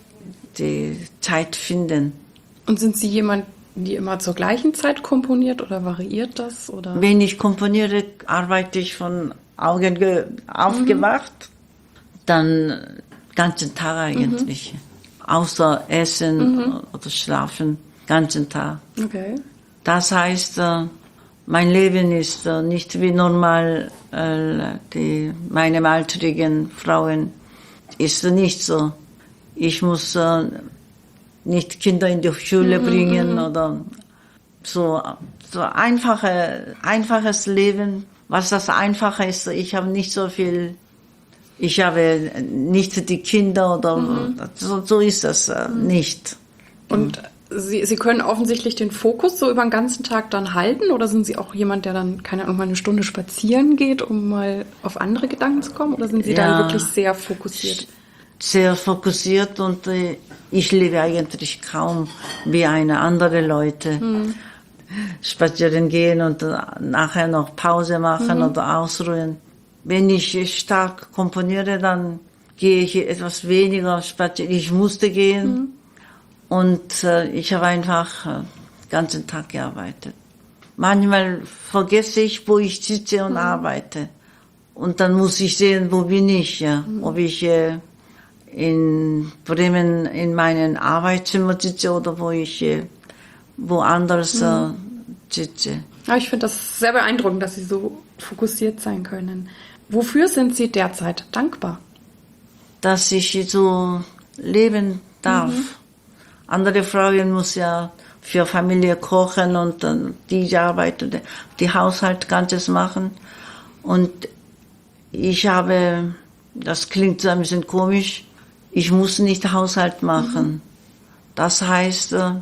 die Zeit finden. Und sind Sie jemand, die immer zur gleichen Zeit komponiert oder variiert das? Oder? Wenn ich komponiere, arbeite ich von Augen ge- aufgewacht, mhm. dann ganzen Tag eigentlich. Mhm. Außer Essen mhm. oder Schlafen, ganzen Tag. Okay. Das heißt, mein Leben ist nicht wie normal, die, meine altrigen Frauen, ist nicht so. Ich muss äh, nicht Kinder in die Schule mm-hmm. bringen oder so, so einfache, einfaches Leben. Was das Einfache ist, ich habe nicht so viel, ich habe nicht die Kinder oder mm-hmm. so, so ist das äh, mm-hmm. nicht. Und Sie, Sie können offensichtlich den Fokus so über den ganzen Tag dann halten oder sind Sie auch jemand, der dann, keine Ahnung, mal eine Stunde spazieren geht, um mal auf andere Gedanken zu kommen oder sind Sie ja. dann wirklich sehr fokussiert? Sehr fokussiert und äh, ich lebe eigentlich kaum wie eine andere Leute. Hm. Spazieren gehen und äh, nachher noch Pause machen mhm. oder ausruhen. Wenn ich stark komponiere, dann gehe ich etwas weniger spazieren. Ich musste gehen mhm. und äh, ich habe einfach äh, den ganzen Tag gearbeitet. Manchmal vergesse ich, wo ich sitze und mhm. arbeite. Und dann muss ich sehen, wo bin ich, ja, mhm. ob ich äh, in Bremen in meinem Arbeitszimmer sitze oder wo ich äh, woanders äh, sitze. Ja, ich finde das sehr beeindruckend, dass Sie so fokussiert sein können. Wofür sind Sie derzeit dankbar? Dass ich so leben darf. Mhm. Andere Frauen müssen ja für Familie kochen und dann die Arbeit und die Haushalt Ganzes machen. Und ich habe, das klingt so ein bisschen komisch, ich muss nicht Haushalt machen. Mhm. Das heißt, äh,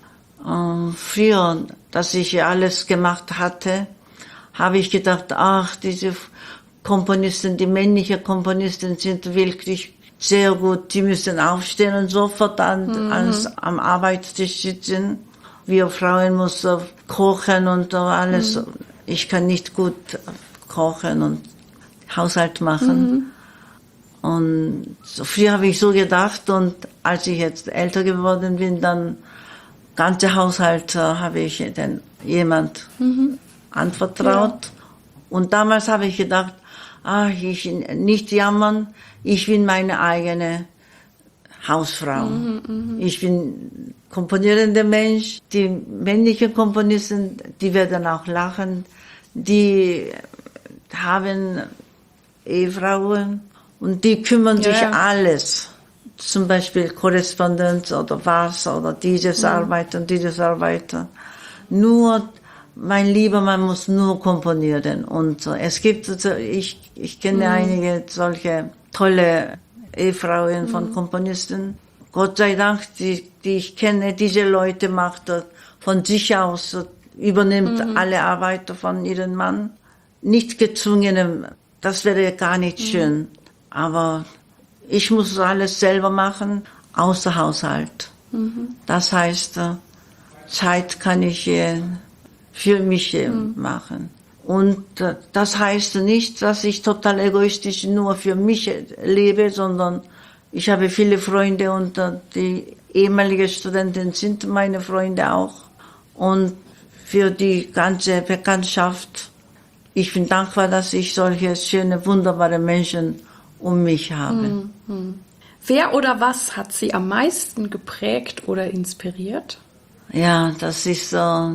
früher, dass ich alles gemacht hatte, habe ich gedacht, ach, diese Komponisten, die männlichen Komponisten sind wirklich sehr gut, die müssen aufstehen und sofort an, mhm. ans, am Arbeitstisch sitzen. Wir Frauen müssen kochen und alles. Mhm. Ich kann nicht gut kochen und Haushalt machen. Mhm. Und so früher habe ich so gedacht und als ich jetzt älter geworden bin, dann ganze Haushalt äh, habe ich dann jemand mhm. anvertraut. Ja. Und damals habe ich gedacht, ach, ich nicht jammern, ich bin meine eigene Hausfrau. Mhm, mh. Ich bin komponierender Mensch. Die männlichen Komponisten, die werden auch lachen. Die haben Ehefrauen und die kümmern ja. sich alles. Zum Beispiel Korrespondenz oder was oder dieses mhm. Arbeit und dieses Arbeit. Nur mein Lieber, man muss nur komponieren. Und es gibt, ich, ich kenne mhm. einige solche tolle Ehefrauen von mhm. Komponisten. Gott sei Dank, die, die ich kenne, diese Leute macht von sich aus, übernimmt mhm. alle Arbeit von ihrem Mann. Nicht gezwungen, das wäre gar nicht mhm. schön. Aber ich muss alles selber machen, außer Haushalt. Mhm. Das heißt, Zeit kann ich für mich mhm. machen. Und das heißt nicht, dass ich total egoistisch nur für mich lebe, sondern ich habe viele Freunde und die ehemaligen Studenten sind meine Freunde auch. Und für die ganze Bekanntschaft, ich bin dankbar, dass ich solche schöne, wunderbare Menschen um mich habe. Mhm. Wer oder was hat Sie am meisten geprägt oder inspiriert? Ja, das ist äh,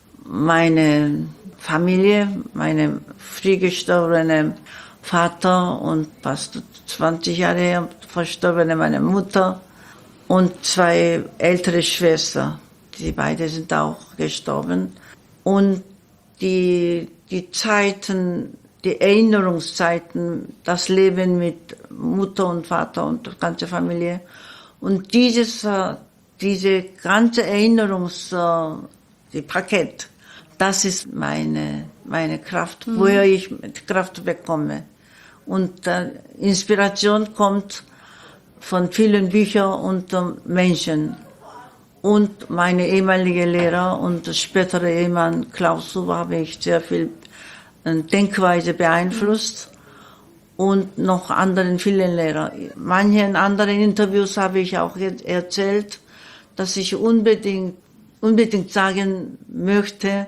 meine Familie, meine früh gestorbene Vater und fast zwanzig Jahre her verstorbene meine Mutter und zwei ältere Schwestern. Die beide sind auch gestorben. Und die, die Zeiten, die Erinnerungszeiten, das Leben mit Mutter und Vater und der ganzen Familie. Und dieses, diese ganze Erinnerungs, die Paket, das ist meine, meine Kraft, mhm. woher ich Kraft bekomme. Und äh, Inspiration kommt von vielen Büchern und äh, Menschen. Und meine ehemalige Lehrer und spätere Ehemann Klaus Huber habe ich sehr viel äh, Denkweise beeinflusst. Mhm. Und noch anderen vielen Lehrer. Manchen anderen Interviews habe ich auch erzählt, dass ich unbedingt, unbedingt sagen möchte,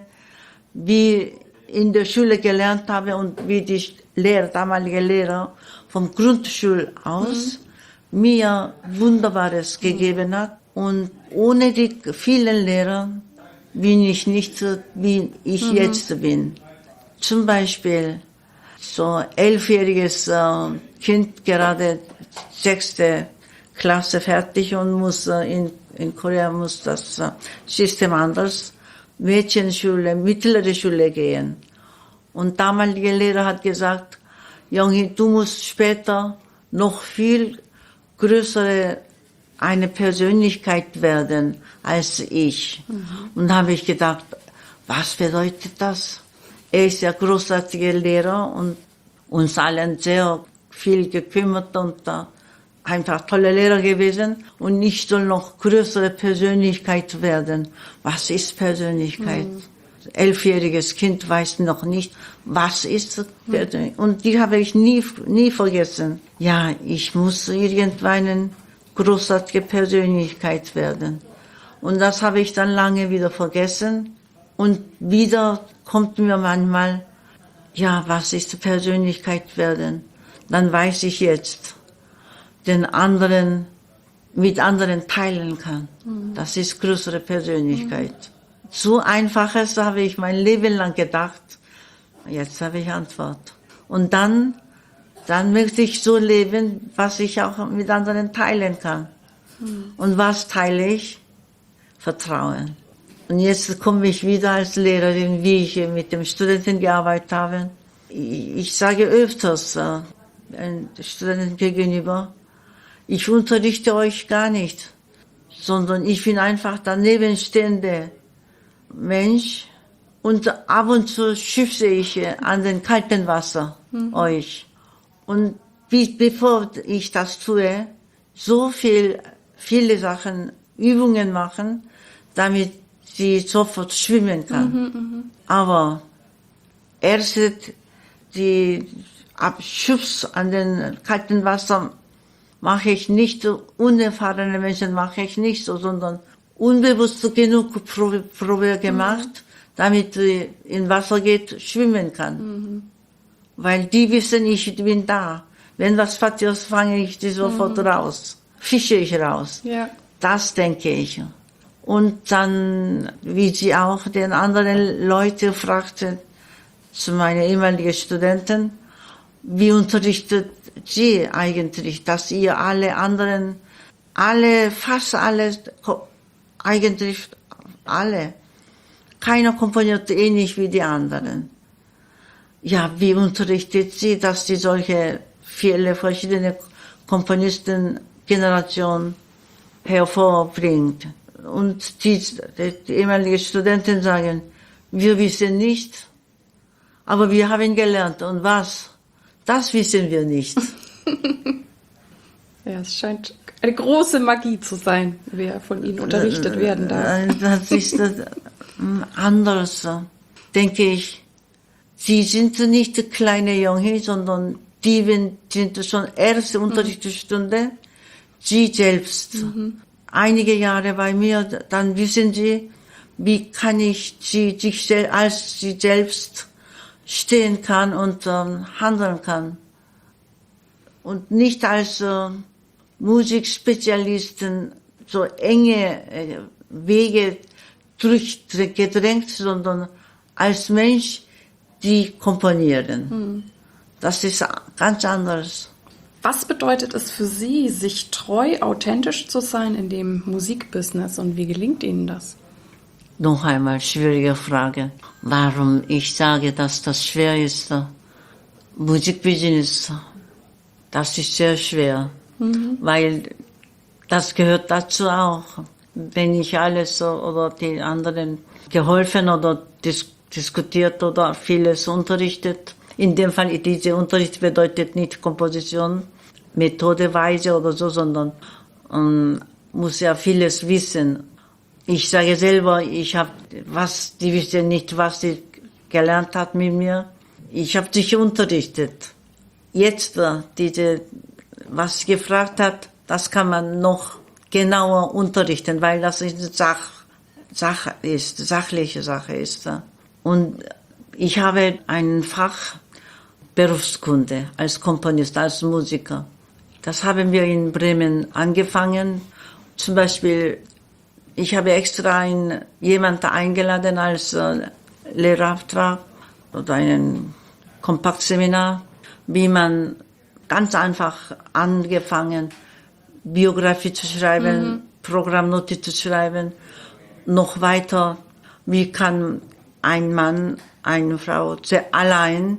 wie in der Schule gelernt habe und wie die Lehrer, damalige Lehrer vom Grundschul aus mhm. mir Wunderbares mhm. gegeben hat. Und ohne die vielen Lehrer bin ich nicht so, wie ich mhm. jetzt bin. Zum Beispiel so elfjähriges äh, Kind, gerade sechste Klasse fertig und muss äh, in, in Korea muss das äh, System anders, Mädchenschule, mittlere Schule gehen. Und damalige Lehrer hat gesagt, Junge, du musst später noch viel größere eine Persönlichkeit werden als ich. Mhm. Und da habe ich gedacht, was bedeutet das? Er ist ja großartiger Lehrer und uns allen sehr viel gekümmert und uh, einfach tolle Lehrer gewesen. Und ich soll noch größere Persönlichkeit werden. Was ist Persönlichkeit? Mhm. Elfjähriges Kind weiß noch nicht, was ist Persönlichkeit. Mhm. Und die habe ich nie, nie vergessen. Ja, ich muss irgendwann eine großartige Persönlichkeit werden. Und das habe ich dann lange wieder vergessen. Und wieder kommt mir manchmal, ja, was ist Persönlichkeit werden? Dann weiß ich jetzt, den anderen, mit anderen teilen kann. Mhm. Das ist größere Persönlichkeit. Mhm. So einfaches habe ich mein Leben lang gedacht. Jetzt habe ich Antwort. Und dann, dann möchte ich so leben, was ich auch mit anderen teilen kann. Mhm. Und was teile ich? Vertrauen. Und jetzt komme ich wieder als Lehrerin, wie ich mit den Studenten gearbeitet habe. Ich sage öfters äh, den Studenten gegenüber, ich unterrichte euch gar nicht, sondern ich bin einfach daneben stehende Mensch und ab und zu schubse ich an den kalten Wasser mhm. euch. Und wie, bevor ich das tue, so viel, viele Sachen, Übungen machen, damit sie sofort schwimmen kann. Mhm, aber erst die Abschubs an den kalten Wasser mache ich nicht so, unerfahrene Menschen mache ich nicht so, sondern unbewusst genug Probe, Probe gemacht, mhm. damit sie in Wasser geht, schwimmen kann. Mhm. Weil die wissen, ich bin da. Wenn was passiert, fange ich die sofort mhm. raus, fische ich raus. Ja. Das denke ich. Und dann, wie sie auch den anderen Leute fragte, zu meinen ehemaligen Studenten, wie unterrichtet sie eigentlich, dass ihr alle anderen, alle, fast alle, eigentlich alle, keiner komponiert ähnlich wie die anderen. Ja, wie unterrichtet sie, dass sie solche viele verschiedene Komponistengenerationen hervorbringt? Und die, die ehemaligen Studenten sagen, wir wissen nicht, aber wir haben gelernt. Und was? Das wissen wir nicht. Ja, es scheint eine große Magie zu sein, wer von Ihnen unterrichtet werden darf. Das ist anders, denke ich. Sie sind nicht kleine Junge, sondern die sind schon erste Unterrichtsstunde, sie selbst. Mhm. Einige Jahre bei mir, dann wissen sie, wie kann ich sie, sich als sie selbst stehen kann und ähm, handeln kann. Und nicht als äh, Musikspezialisten so enge äh, Wege durchgedrängt, sondern als Mensch, die komponieren. Hm. Das ist ganz anders. Was bedeutet es für Sie, sich treu, authentisch zu sein in dem Musikbusiness und wie gelingt Ihnen das? Noch einmal, schwierige Frage. Warum ich sage, dass das schwer ist? Musikbusiness, das ist sehr schwer, mhm. weil das gehört dazu auch. Wenn ich alles so, oder die anderen geholfen oder dis- diskutiert oder vieles unterrichtet. In dem Fall, dieser Unterricht bedeutet nicht Komposition, Methodeweise oder so, sondern um, muss ja vieles wissen. Ich sage selber, ich habe was, die wissen nicht, was sie gelernt hat mit mir. Ich habe dich unterrichtet. Jetzt, diese, was sie gefragt hat, das kann man noch genauer unterrichten, weil das eine Sach, Sache ist, sachliche Sache ist. Und ich habe ein Fach Berufskunde als Komponist, als Musiker. Das haben wir in Bremen angefangen. Zum Beispiel, ich habe extra einen, jemanden eingeladen als äh, Lehrauftrag oder ein Kompaktseminar, wie man ganz einfach angefangen, Biografie zu schreiben, mhm. Programmnotiz zu schreiben, noch weiter, wie kann ein Mann, eine Frau sehr allein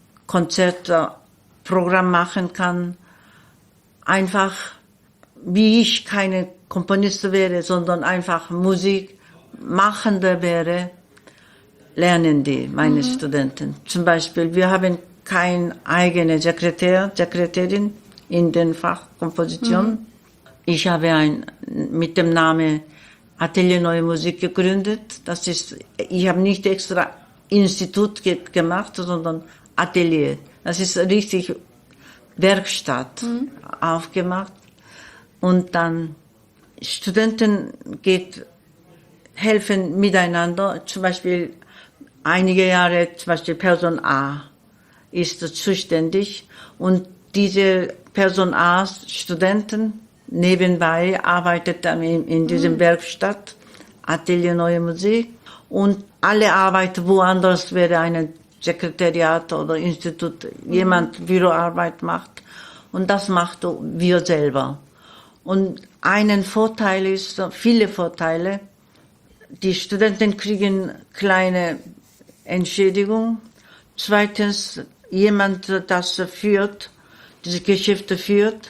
Konzertprogramm machen kann, einfach wie ich keine Komponist wäre, sondern einfach Musikmachender wäre, lernen die, meine mhm. Studenten. Zum Beispiel, wir haben keine eigene Sekretär, Sekretärin in den Fach Komposition. Mhm. Ich habe ein, mit dem Namen Atelier Neue Musik gegründet. Das ist, ich habe nicht extra Institut ge- gemacht, sondern Atelier. Das ist richtig Werkstatt mhm. aufgemacht. Und dann Studenten geht, helfen miteinander. Zum Beispiel einige Jahre, zum Beispiel Person A ist zuständig. Und diese Person A, Studenten, nebenbei arbeitet dann in, in diesem mhm. Werkstatt, Atelier Neue Musik. Und alle arbeiten woanders, wäre ein Sekretariat oder Institut, mhm. jemand Büroarbeit macht. Und das macht wir selber. Und einen Vorteil ist, viele Vorteile, die Studenten kriegen kleine Entschädigung. Zweitens, jemand, das führt, diese Geschäfte führt,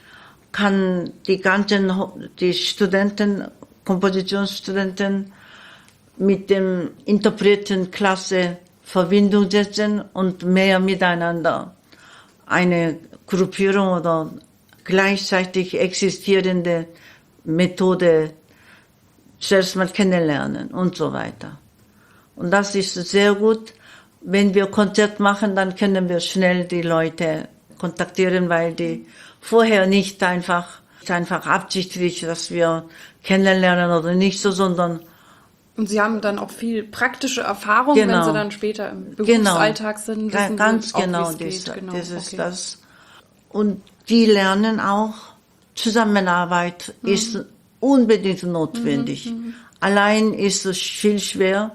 kann die ganzen, die Studenten, Kompositionsstudenten mit dem Interpretenklasse Verbindung setzen und mehr miteinander eine Gruppierung oder gleichzeitig existierende Methode zuerst mal kennenlernen und so weiter. Und das ist sehr gut. Wenn wir Konzert machen, dann können wir schnell die Leute kontaktieren, weil die vorher nicht einfach, nicht einfach absichtlich, dass wir kennenlernen oder nicht so, sondern und Sie haben dann auch viel praktische Erfahrung, genau. wenn Sie dann später im Berufsalltag genau. sind. Wissen ganz auch, genau, das, das, genau. das ist okay. das. Und die lernen auch, Zusammenarbeit mhm. ist unbedingt notwendig. Mhm. Allein ist es viel schwer,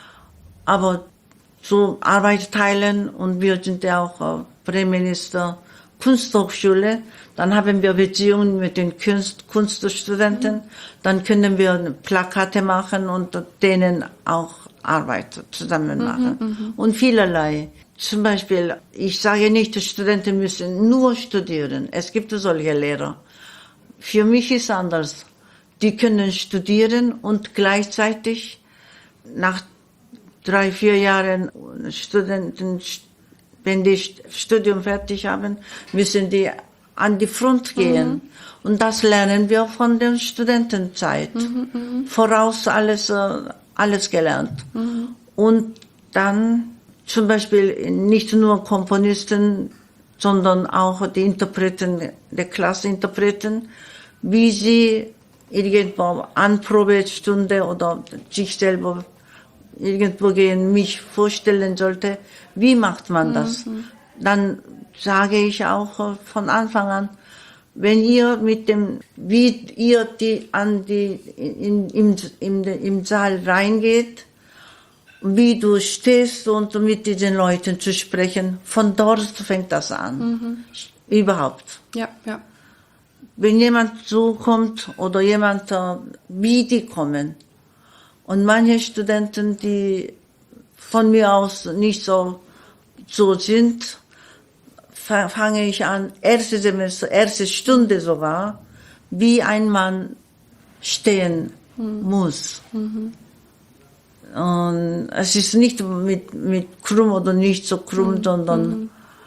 aber so Arbeit teilen und wir sind ja auch Bremen ist Kunsthochschule, dann haben wir Beziehungen mit den Kunst, Kunststudenten, mhm. dann können wir Plakate machen und denen auch Arbeit zusammen machen. Mhm, und vielerlei. Zum Beispiel, ich sage nicht, die Studenten müssen nur studieren. Es gibt solche Lehrer. Für mich ist anders. Die können studieren und gleichzeitig nach drei, vier Jahren Studenten, wenn die Studium fertig haben, müssen die an die Front gehen. Mhm. Und das lernen wir von der Studentenzeit. Mhm, mh. Voraus alles, alles gelernt. Mhm. Und dann zum Beispiel nicht nur Komponisten, sondern auch die Interpreten, die Klasseninterpreten, wie sie irgendwo Anprobestunde oder sich selber irgendwo gehen, mich vorstellen sollte, wie macht man das? Mhm. Dann sage ich auch von Anfang an, wenn ihr mit dem, wie ihr die an die in, im, im, im Saal reingeht, wie du stehst und mit diesen Leuten zu sprechen, von dort fängt das an. Mhm. Überhaupt. Ja, ja. Wenn jemand so kommt oder jemand, wie die kommen. Und manche Studenten, die von mir aus nicht so, so sind, fange ich an, erste Semester, erste Stunde sogar, wie ein Mann stehen mhm. muss. Mhm. Und es ist nicht mit, mit krumm oder nicht so krumm, mhm. sondern mhm.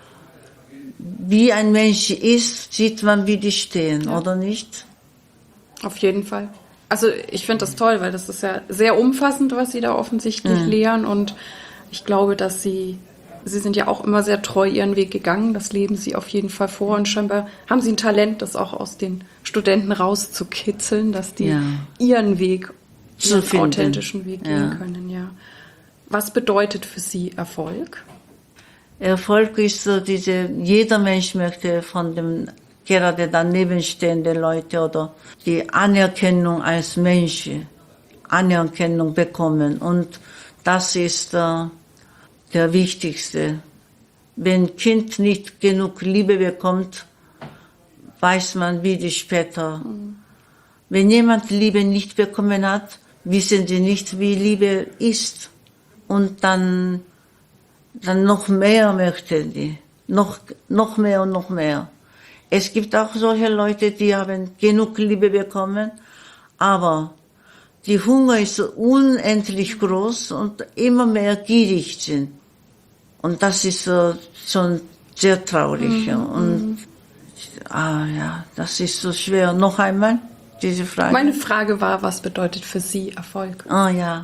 wie ein Mensch ist, sieht man, wie die stehen, ja. oder nicht? Auf jeden Fall. Also ich finde das toll, weil das ist ja sehr umfassend, was Sie da offensichtlich mhm. lehren. Und ich glaube, dass Sie, Sie sind ja auch immer sehr treu Ihren Weg gegangen. Das leben Sie auf jeden Fall vor. Und scheinbar haben Sie ein Talent, das auch aus den Studenten rauszukitzeln, dass die ja. ihren Weg, ihren so authentischen Weg ja. gehen können. Ja. Was bedeutet für Sie Erfolg? Erfolg ist so diese, jeder Mensch möchte von dem gerade daneben stehende Leute oder die Anerkennung als Mensch, Anerkennung bekommen. Und das ist äh, der Wichtigste. Wenn ein Kind nicht genug Liebe bekommt, weiß man, wie die später. Mhm. Wenn jemand Liebe nicht bekommen hat, wissen sie nicht, wie Liebe ist. Und dann, dann noch mehr möchten die. Noch, noch mehr und noch mehr. Es gibt auch solche Leute, die haben genug Liebe bekommen, aber die Hunger ist unendlich groß und immer mehr gierig sind. Und das ist so, schon sehr traurig. Mhm. Und ah, ja, das ist so schwer. Noch einmal diese Frage. Meine Frage war, was bedeutet für Sie Erfolg? Ah ja,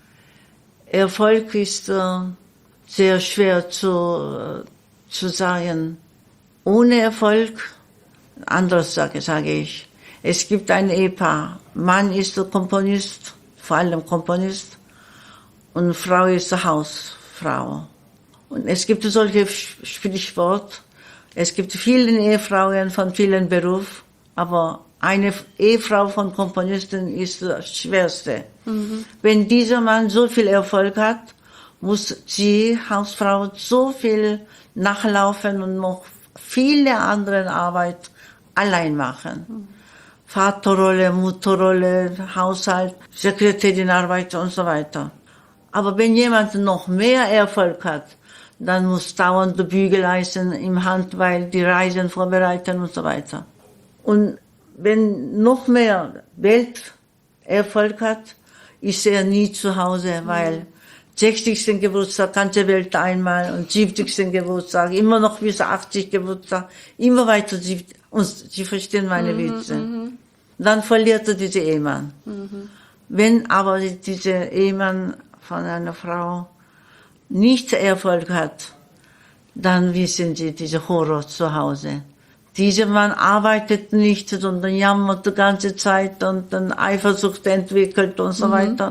Erfolg ist äh, sehr schwer zu, äh, zu sagen. Ohne Erfolg, anderes sage, sage ich, es gibt ein Ehepaar, Mann ist der Komponist, vor allem Komponist, und Frau ist die Hausfrau. Und es gibt solche Sprichwort, es gibt viele Ehefrauen von vielen Berufen, aber eine Ehefrau von Komponisten ist das Schwerste. Mhm. Wenn dieser Mann so viel Erfolg hat, muss die Hausfrau so viel nachlaufen und noch viele andere Arbeit allein machen. Mhm. Vaterrolle, Mutterrolle, Haushalt, Sekretärinarbeit und so weiter. Aber wenn jemand noch mehr Erfolg hat, dann muss dauernd die Bügeleisen im Hand, weil die Reisen vorbereiten und so weiter. Und wenn noch mehr Welterfolg hat, ist er nie zu Hause, weil sechzigsten Geburtstag, ganze Welt einmal und siebzigsten Geburtstag, immer noch bis achtzig Geburtstag, immer weiter, und Sie verstehen meine mhm, Witze. Mhm. Dann verliert er diesen Ehemann. Mhm. Wenn aber dieser Ehemann von einer Frau nicht Erfolg hat, dann wissen Sie, dieser Horror zu Hause. Dieser Mann arbeitet nicht, sondern jammert die ganze Zeit und dann Eifersucht entwickelt und so mhm. weiter.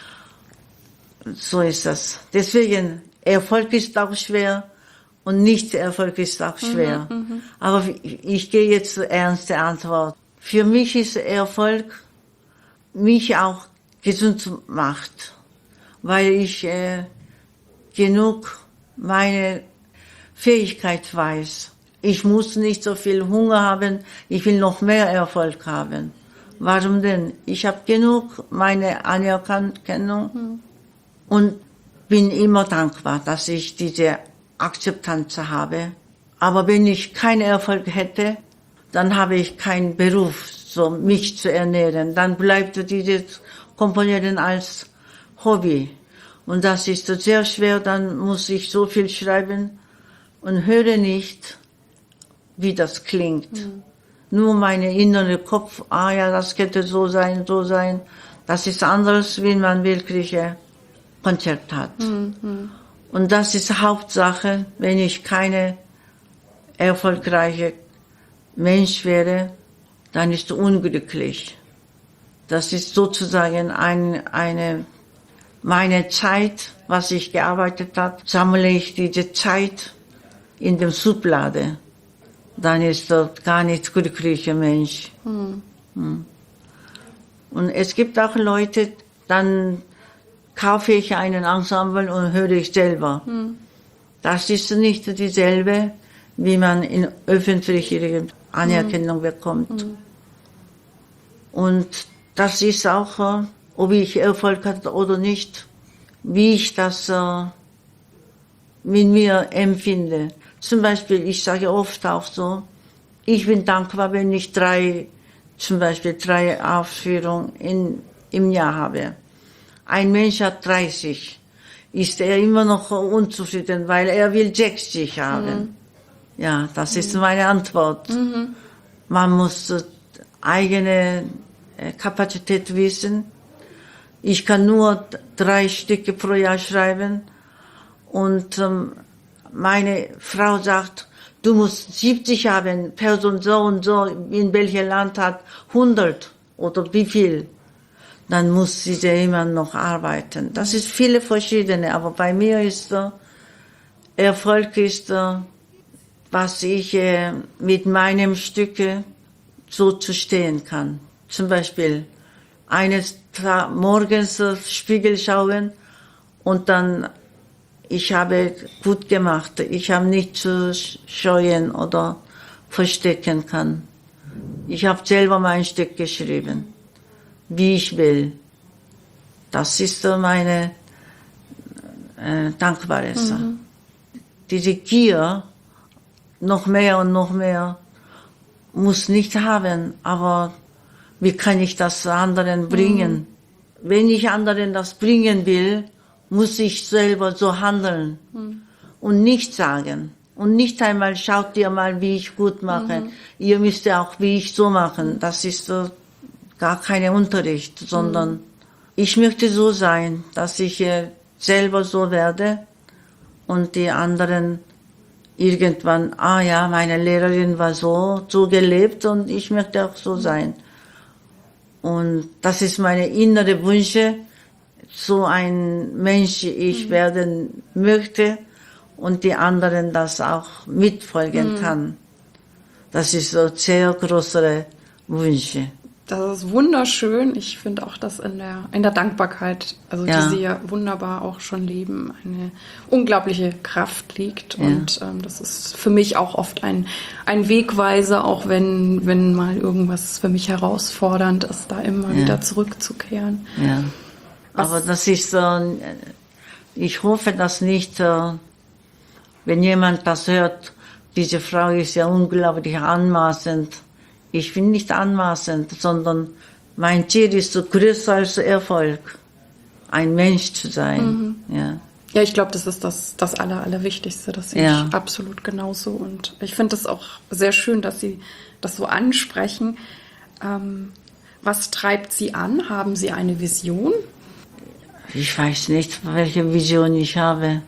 So ist das. Deswegen, Erfolg ist auch schwer und Nicht-Erfolg ist auch schwer. Mhm, mh. Aber ich, ich gehe jetzt zur ernsten Antwort. Für mich ist Erfolg, mich auch gesund macht, weil ich äh, genug meine Fähigkeit weiß. Ich muss nicht so viel Hunger haben, ich will noch mehr Erfolg haben. Warum denn? Ich habe genug meine Anerkennung. Mhm. und bin immer dankbar, dass ich diese Akzeptanz habe. Aber wenn ich keinen Erfolg hätte, dann habe ich keinen Beruf, so mich zu ernähren. Dann bleibt dieses Komponieren als Hobby. Und das ist sehr schwer, dann muss ich so viel schreiben und höre nicht, wie das klingt. Mhm. Nur mein innerer Kopf, ah ja, das könnte so sein, so sein. Das ist anders, wie man wirklich ein Konzert hat. Mhm. Und das ist die Hauptsache, wenn ich keine erfolgreiche Mensch wäre, dann ist es unglücklich. Das ist sozusagen ein, eine, meine Zeit, was ich gearbeitet habe, sammle ich diese Zeit in der Schublade. Dann ist das gar nicht glücklicher Mensch. Mhm. Mhm. Und es gibt auch Leute, dann kaufe ich einen Ensemble und höre ich selber. Mhm. Das ist nicht dieselbe, wie man in öffentlicher Anerkennung mhm. bekommt. Mhm. Und das ist auch, ob ich Erfolg hatte oder nicht, wie ich das äh, mit mir empfinde. Zum Beispiel, ich sage oft auch so, ich bin dankbar, wenn ich drei, zum Beispiel drei Aufführungen in, im Jahr habe. Ein Mensch hat dreißig, ist er immer noch unzufrieden, weil er will sechzig haben. Mhm. Ja, das ist meine Antwort. Mhm. Man muss eigene Kapazität wissen. Ich kann nur drei Stücke pro Jahr schreiben und ähm, meine Frau sagt, du musst siebzig haben, Person so und so, in welchem Land hat hundert oder wie viel. Dann muss sie immer noch arbeiten. Das ist viele verschiedene, aber bei mir ist äh, Erfolg ist, äh, was ich äh, mit meinem Stücke so zu stehen kann. Zum Beispiel eines Tag morgens äh, Spiegel schauen und dann, ich habe gut gemacht, ich habe nicht zu scheuen oder verstecken kann. Ich habe selber mein Stück geschrieben, wie ich will. Das ist äh, meine äh, dankbare Sache. Mhm. Diese Gier, noch mehr und noch mehr, muss nicht haben, aber wie kann ich das anderen bringen? Mhm. Wenn ich anderen das bringen will, muss ich selber so handeln mhm. und nicht sagen. Und nicht einmal, schaut ihr mal, wie ich gut mache. Mhm. Ihr müsst ja auch, wie ich so machen. Das ist so gar kein Unterricht, sondern mhm. ich möchte so sein, dass ich äh, selber so werde und die anderen irgendwann, ah ja, meine Lehrerin war so, so gelebt und ich möchte auch so sein. Und das ist meine innere Wünsche, so ein Mensch ich mhm. werden möchte und die anderen das auch mitfolgen mhm. kann. Das ist so sehr große Wünsche. Das ist wunderschön. Ich finde auch, dass in der, in der Dankbarkeit, also ja. die Sie ja wunderbar auch schon leben, eine unglaubliche Kraft liegt. Ja. Und ähm, das ist für mich auch oft ein, ein Wegweiser, auch wenn, wenn mal irgendwas für mich herausfordernd ist, da immer ja. wieder zurückzukehren. Ja. Aber das ist, äh, ich hoffe, dass nicht, äh, wenn jemand das hört, diese Frau ist ja unglaublich anmaßend. Ich bin nicht anmaßend, sondern mein Ziel ist so größer als Erfolg, ein Mensch zu sein. Mhm. Ja. Ja, ich glaube, das ist das, das Aller, Allerwichtigste. Das sehe ja. ich absolut genauso. Und ich finde es auch sehr schön, dass Sie das so ansprechen. Ähm, was treibt Sie an? Haben Sie eine Vision? Ich weiß nicht, welche Vision ich habe.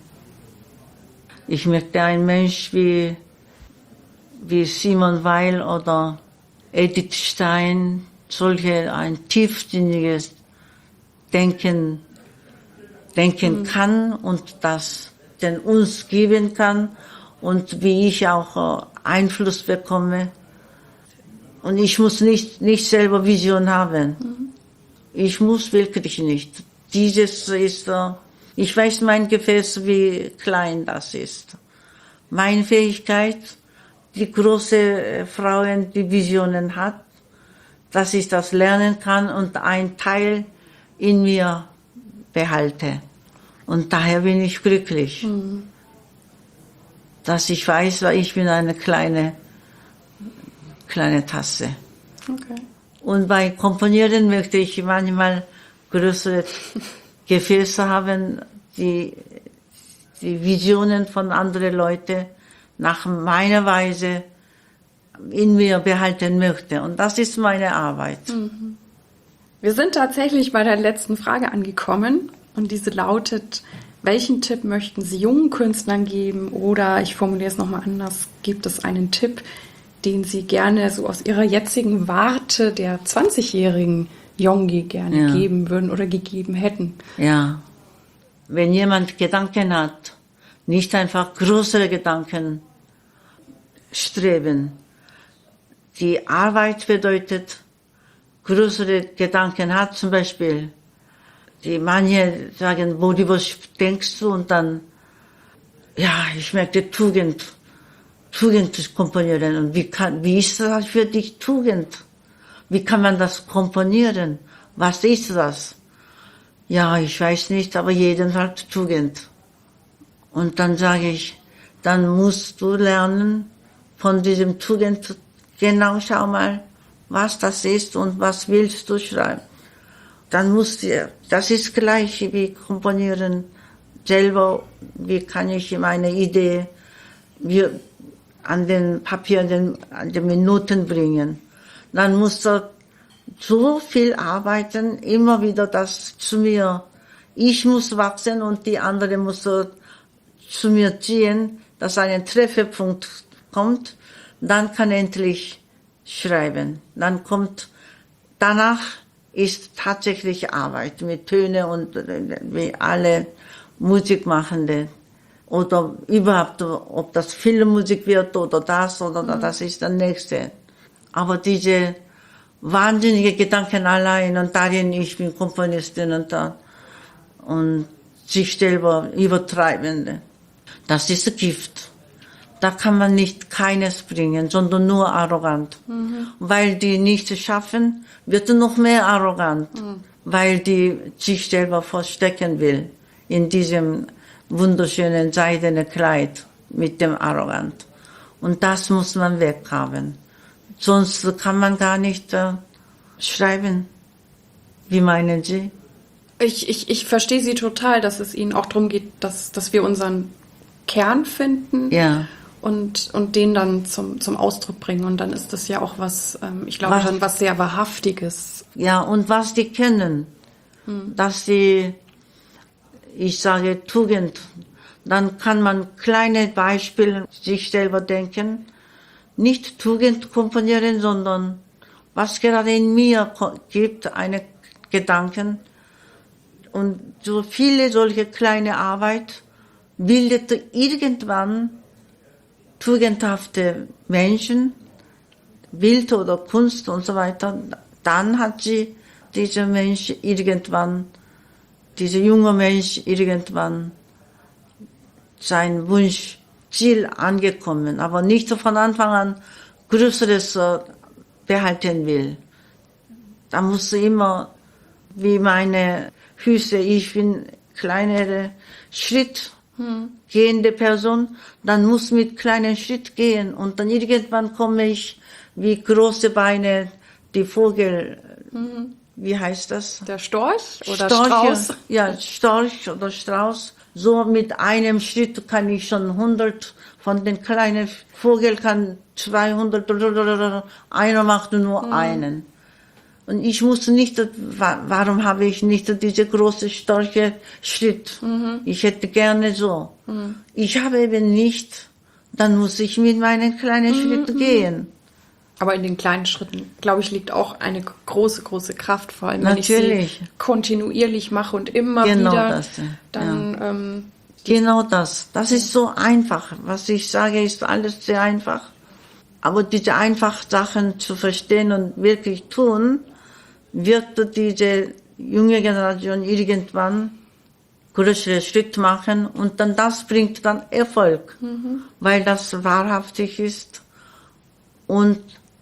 Ich möchte ein Mensch wie, wie Simone Weil oder Edith Stein, solche ein tiefsinniges Denken, denken mhm. kann und das den uns geben kann und wie ich auch Einfluss bekomme. Und ich muss nicht, nicht selber Vision haben. Mhm. Ich muss wirklich nicht. Dieses ist, ich weiß mein Gefäß, wie klein das ist. Meine Fähigkeit, die große Frauen, die Visionen hat, dass ich das lernen kann und einen Teil in mir behalte. Und daher bin ich glücklich, mhm. dass ich weiß, weil ich bin eine kleine, kleine Tasse. Okay. Und bei Komponieren möchte ich manchmal größere Gefäße haben, die die Visionen von anderen Leuten nach meiner Weise in mir behalten möchte. Und das ist meine Arbeit. Mhm. Wir sind tatsächlich bei der letzten Frage angekommen und diese lautet, welchen Tipp möchten Sie jungen Künstlern geben? Oder ich formuliere es nochmal anders, gibt es einen Tipp, den Sie gerne so aus Ihrer jetzigen Warte der zwanzigjährigen Yongi gerne ja. geben würden oder gegeben hätten? Ja, wenn jemand Gedanken hat, nicht einfach größere Gedanken streben. Die Arbeit bedeutet, größere Gedanken hat, zum Beispiel, die manche sagen, Bodi, was denkst du? Und dann, ja, ich möchte Tugend, Tugend komponieren. Und wie kann, wie ist das für dich Tugend? Wie kann man das komponieren? Was ist das? Ja, ich weiß nicht, aber jeder sagt Tugend. Und dann sage ich, dann musst du lernen von diesem Tugend, genau schau mal, was das ist und was willst du schreiben. Dann musst du, das ist gleich wie komponieren selber, wie kann ich meine Idee wie an den Papier, an den, an den Minuten bringen. Dann musst du so viel arbeiten, immer wieder das zu mir. Ich muss wachsen und die andere muss so zu mir ziehen, dass ein Trefferpunkt kommt. Dann kann endlich schreiben. Dann kommt, danach ist tatsächlich Arbeit mit Töne und wie alle Musikmachende. Oder überhaupt, ob das Filmmusik wird oder das oder mhm. das ist das Nächste. Aber diese wahnsinnige Gedanken allein und darin, ich bin Komponistin und da, und sich selber übertreibende. Das ist Gift. Da kann man nicht keines bringen, sondern nur arrogant. Mhm. Weil die nicht schaffen, wird noch mehr arrogant. Mhm. Weil die sich selber verstecken will in diesem wunderschönen seidenen Kleid mit dem Arrogant. Und das muss man weghaben. Sonst kann man gar nicht äh, schreiben. Wie meinen Sie? Ich, ich, ich verstehe Sie total, dass es Ihnen auch darum geht, dass, dass wir unseren Kern finden ja. und, und den dann zum, zum Ausdruck bringen. Und dann ist das ja auch was, ähm, ich glaube, was, dann was sehr Wahrhaftiges. Ja, und was die können. Hm. Dass die, ich sage Tugend, dann kann man kleine Beispiele sich selber denken. Nicht Tugend komponieren, sondern was gerade in mir gibt, eine Gedanken. Und so viele solche kleine Arbeit bildete irgendwann tugendhafte Menschen, Bild oder Kunst und so weiter. Dann hat sie dieser Mensch irgendwann, dieser junge Mensch irgendwann sein Wunsch, Ziel angekommen, aber nicht von Anfang an Größeres behalten will. Da muss sie immer, wie meine Füße, ich bin kleinere Schritt hm. gehende Person, dann muss mit kleinen Schritt gehen und dann irgendwann komme ich wie große Beine, die Vogel, hm. wie heißt das? Der Storch oder Storche, Strauß? Ja, Storch oder Strauß. So mit einem Schritt kann ich schon hundert, von den kleinen Vogel kann zweihundert, einer macht nur mhm. einen. Und ich musste nicht, warum habe ich nicht diese große, starke Schritt? Mhm. Ich hätte gerne so. Mhm. Ich habe eben nicht, dann muss ich mit meinen kleinen mhm. Schritten gehen. Aber in den kleinen Schritten, glaube ich, liegt auch eine große, große Kraft, vor allem wenn Natürlich. ich sie kontinuierlich mache und immer genau wieder, das, dann... Ja. Ähm, genau das. Das ist so einfach. Was ich sage, ist alles sehr einfach. Aber diese einfachen Sachen zu verstehen und wirklich tun, wird diese junge Generation irgendwann größere Schritt machen und dann das bringt dann Erfolg, mhm. weil das wahrhaftig ist und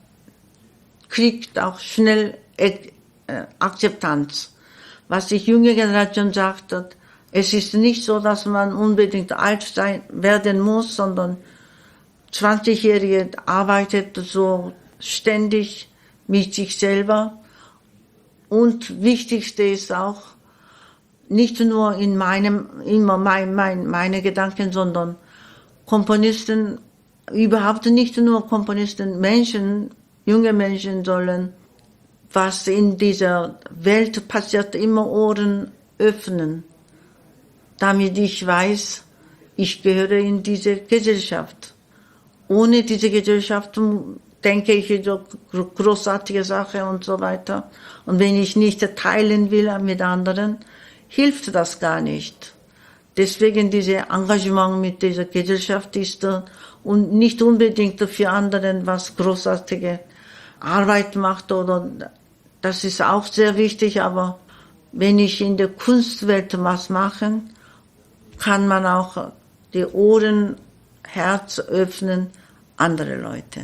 kriegt auch schnell äh, Akzeptanz. Was die junge Generation sagt, Es ist nicht so, dass man unbedingt alt sein, werden muss, sondern zwanzigjährige arbeitet so ständig mit sich selber. Und wichtigste ist auch, nicht nur in meinem, immer mein, mein, meine Gedanken, sondern Komponisten, überhaupt nicht nur Komponisten, Menschen, junge Menschen sollen, was in dieser Welt passiert, immer Ohren öffnen, damit ich weiß, ich gehöre in diese Gesellschaft. Ohne diese Gesellschaft denke ich, so großartige Sache und so weiter. Und wenn ich nicht teilen will mit anderen, hilft das gar nicht. Deswegen dieses Engagement mit dieser Gesellschaft ist und nicht unbedingt für anderen was großartige Arbeit macht oder das ist auch sehr wichtig, aber wenn ich in der Kunstwelt was mache, kann man auch die Ohren, Herz öffnen, andere Leute.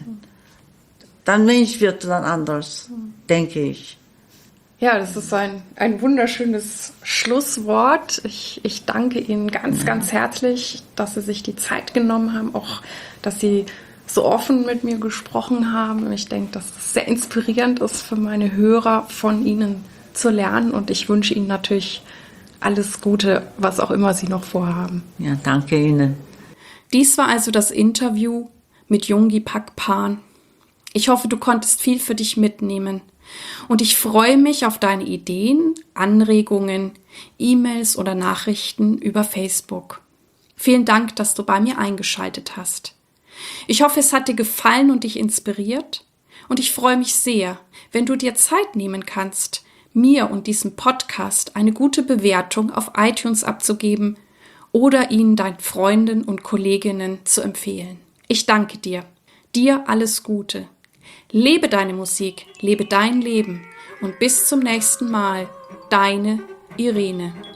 Dann Mensch wird dann anders, denke ich. Ja, das ist ein, ein wunderschönes Schlusswort. Ich, ich danke Ihnen ganz, ganz herzlich, dass Sie sich die Zeit genommen haben, auch dass Sie so offen mit mir gesprochen haben. Ich denke, dass es sehr inspirierend ist für meine Hörer, von Ihnen zu lernen. Und ich wünsche Ihnen natürlich alles Gute, was auch immer Sie noch vorhaben. Ja, danke Ihnen. Dies war also das Interview mit Youngi Pakpan. Ich hoffe, du konntest viel für dich mitnehmen. Und ich freue mich auf deine Ideen, Anregungen, E-Mails oder Nachrichten über Facebook. Vielen Dank, dass du bei mir eingeschaltet hast. Ich hoffe, es hat dir gefallen und dich inspiriert. Und ich freue mich sehr, wenn du dir Zeit nehmen kannst, mir und diesem Podcast eine gute Bewertung auf iTunes abzugeben oder ihn deinen Freunden und Kolleginnen zu empfehlen. Ich danke dir. Dir alles Gute. Lebe deine Musik, lebe dein Leben und bis zum nächsten Mal, deine Irene.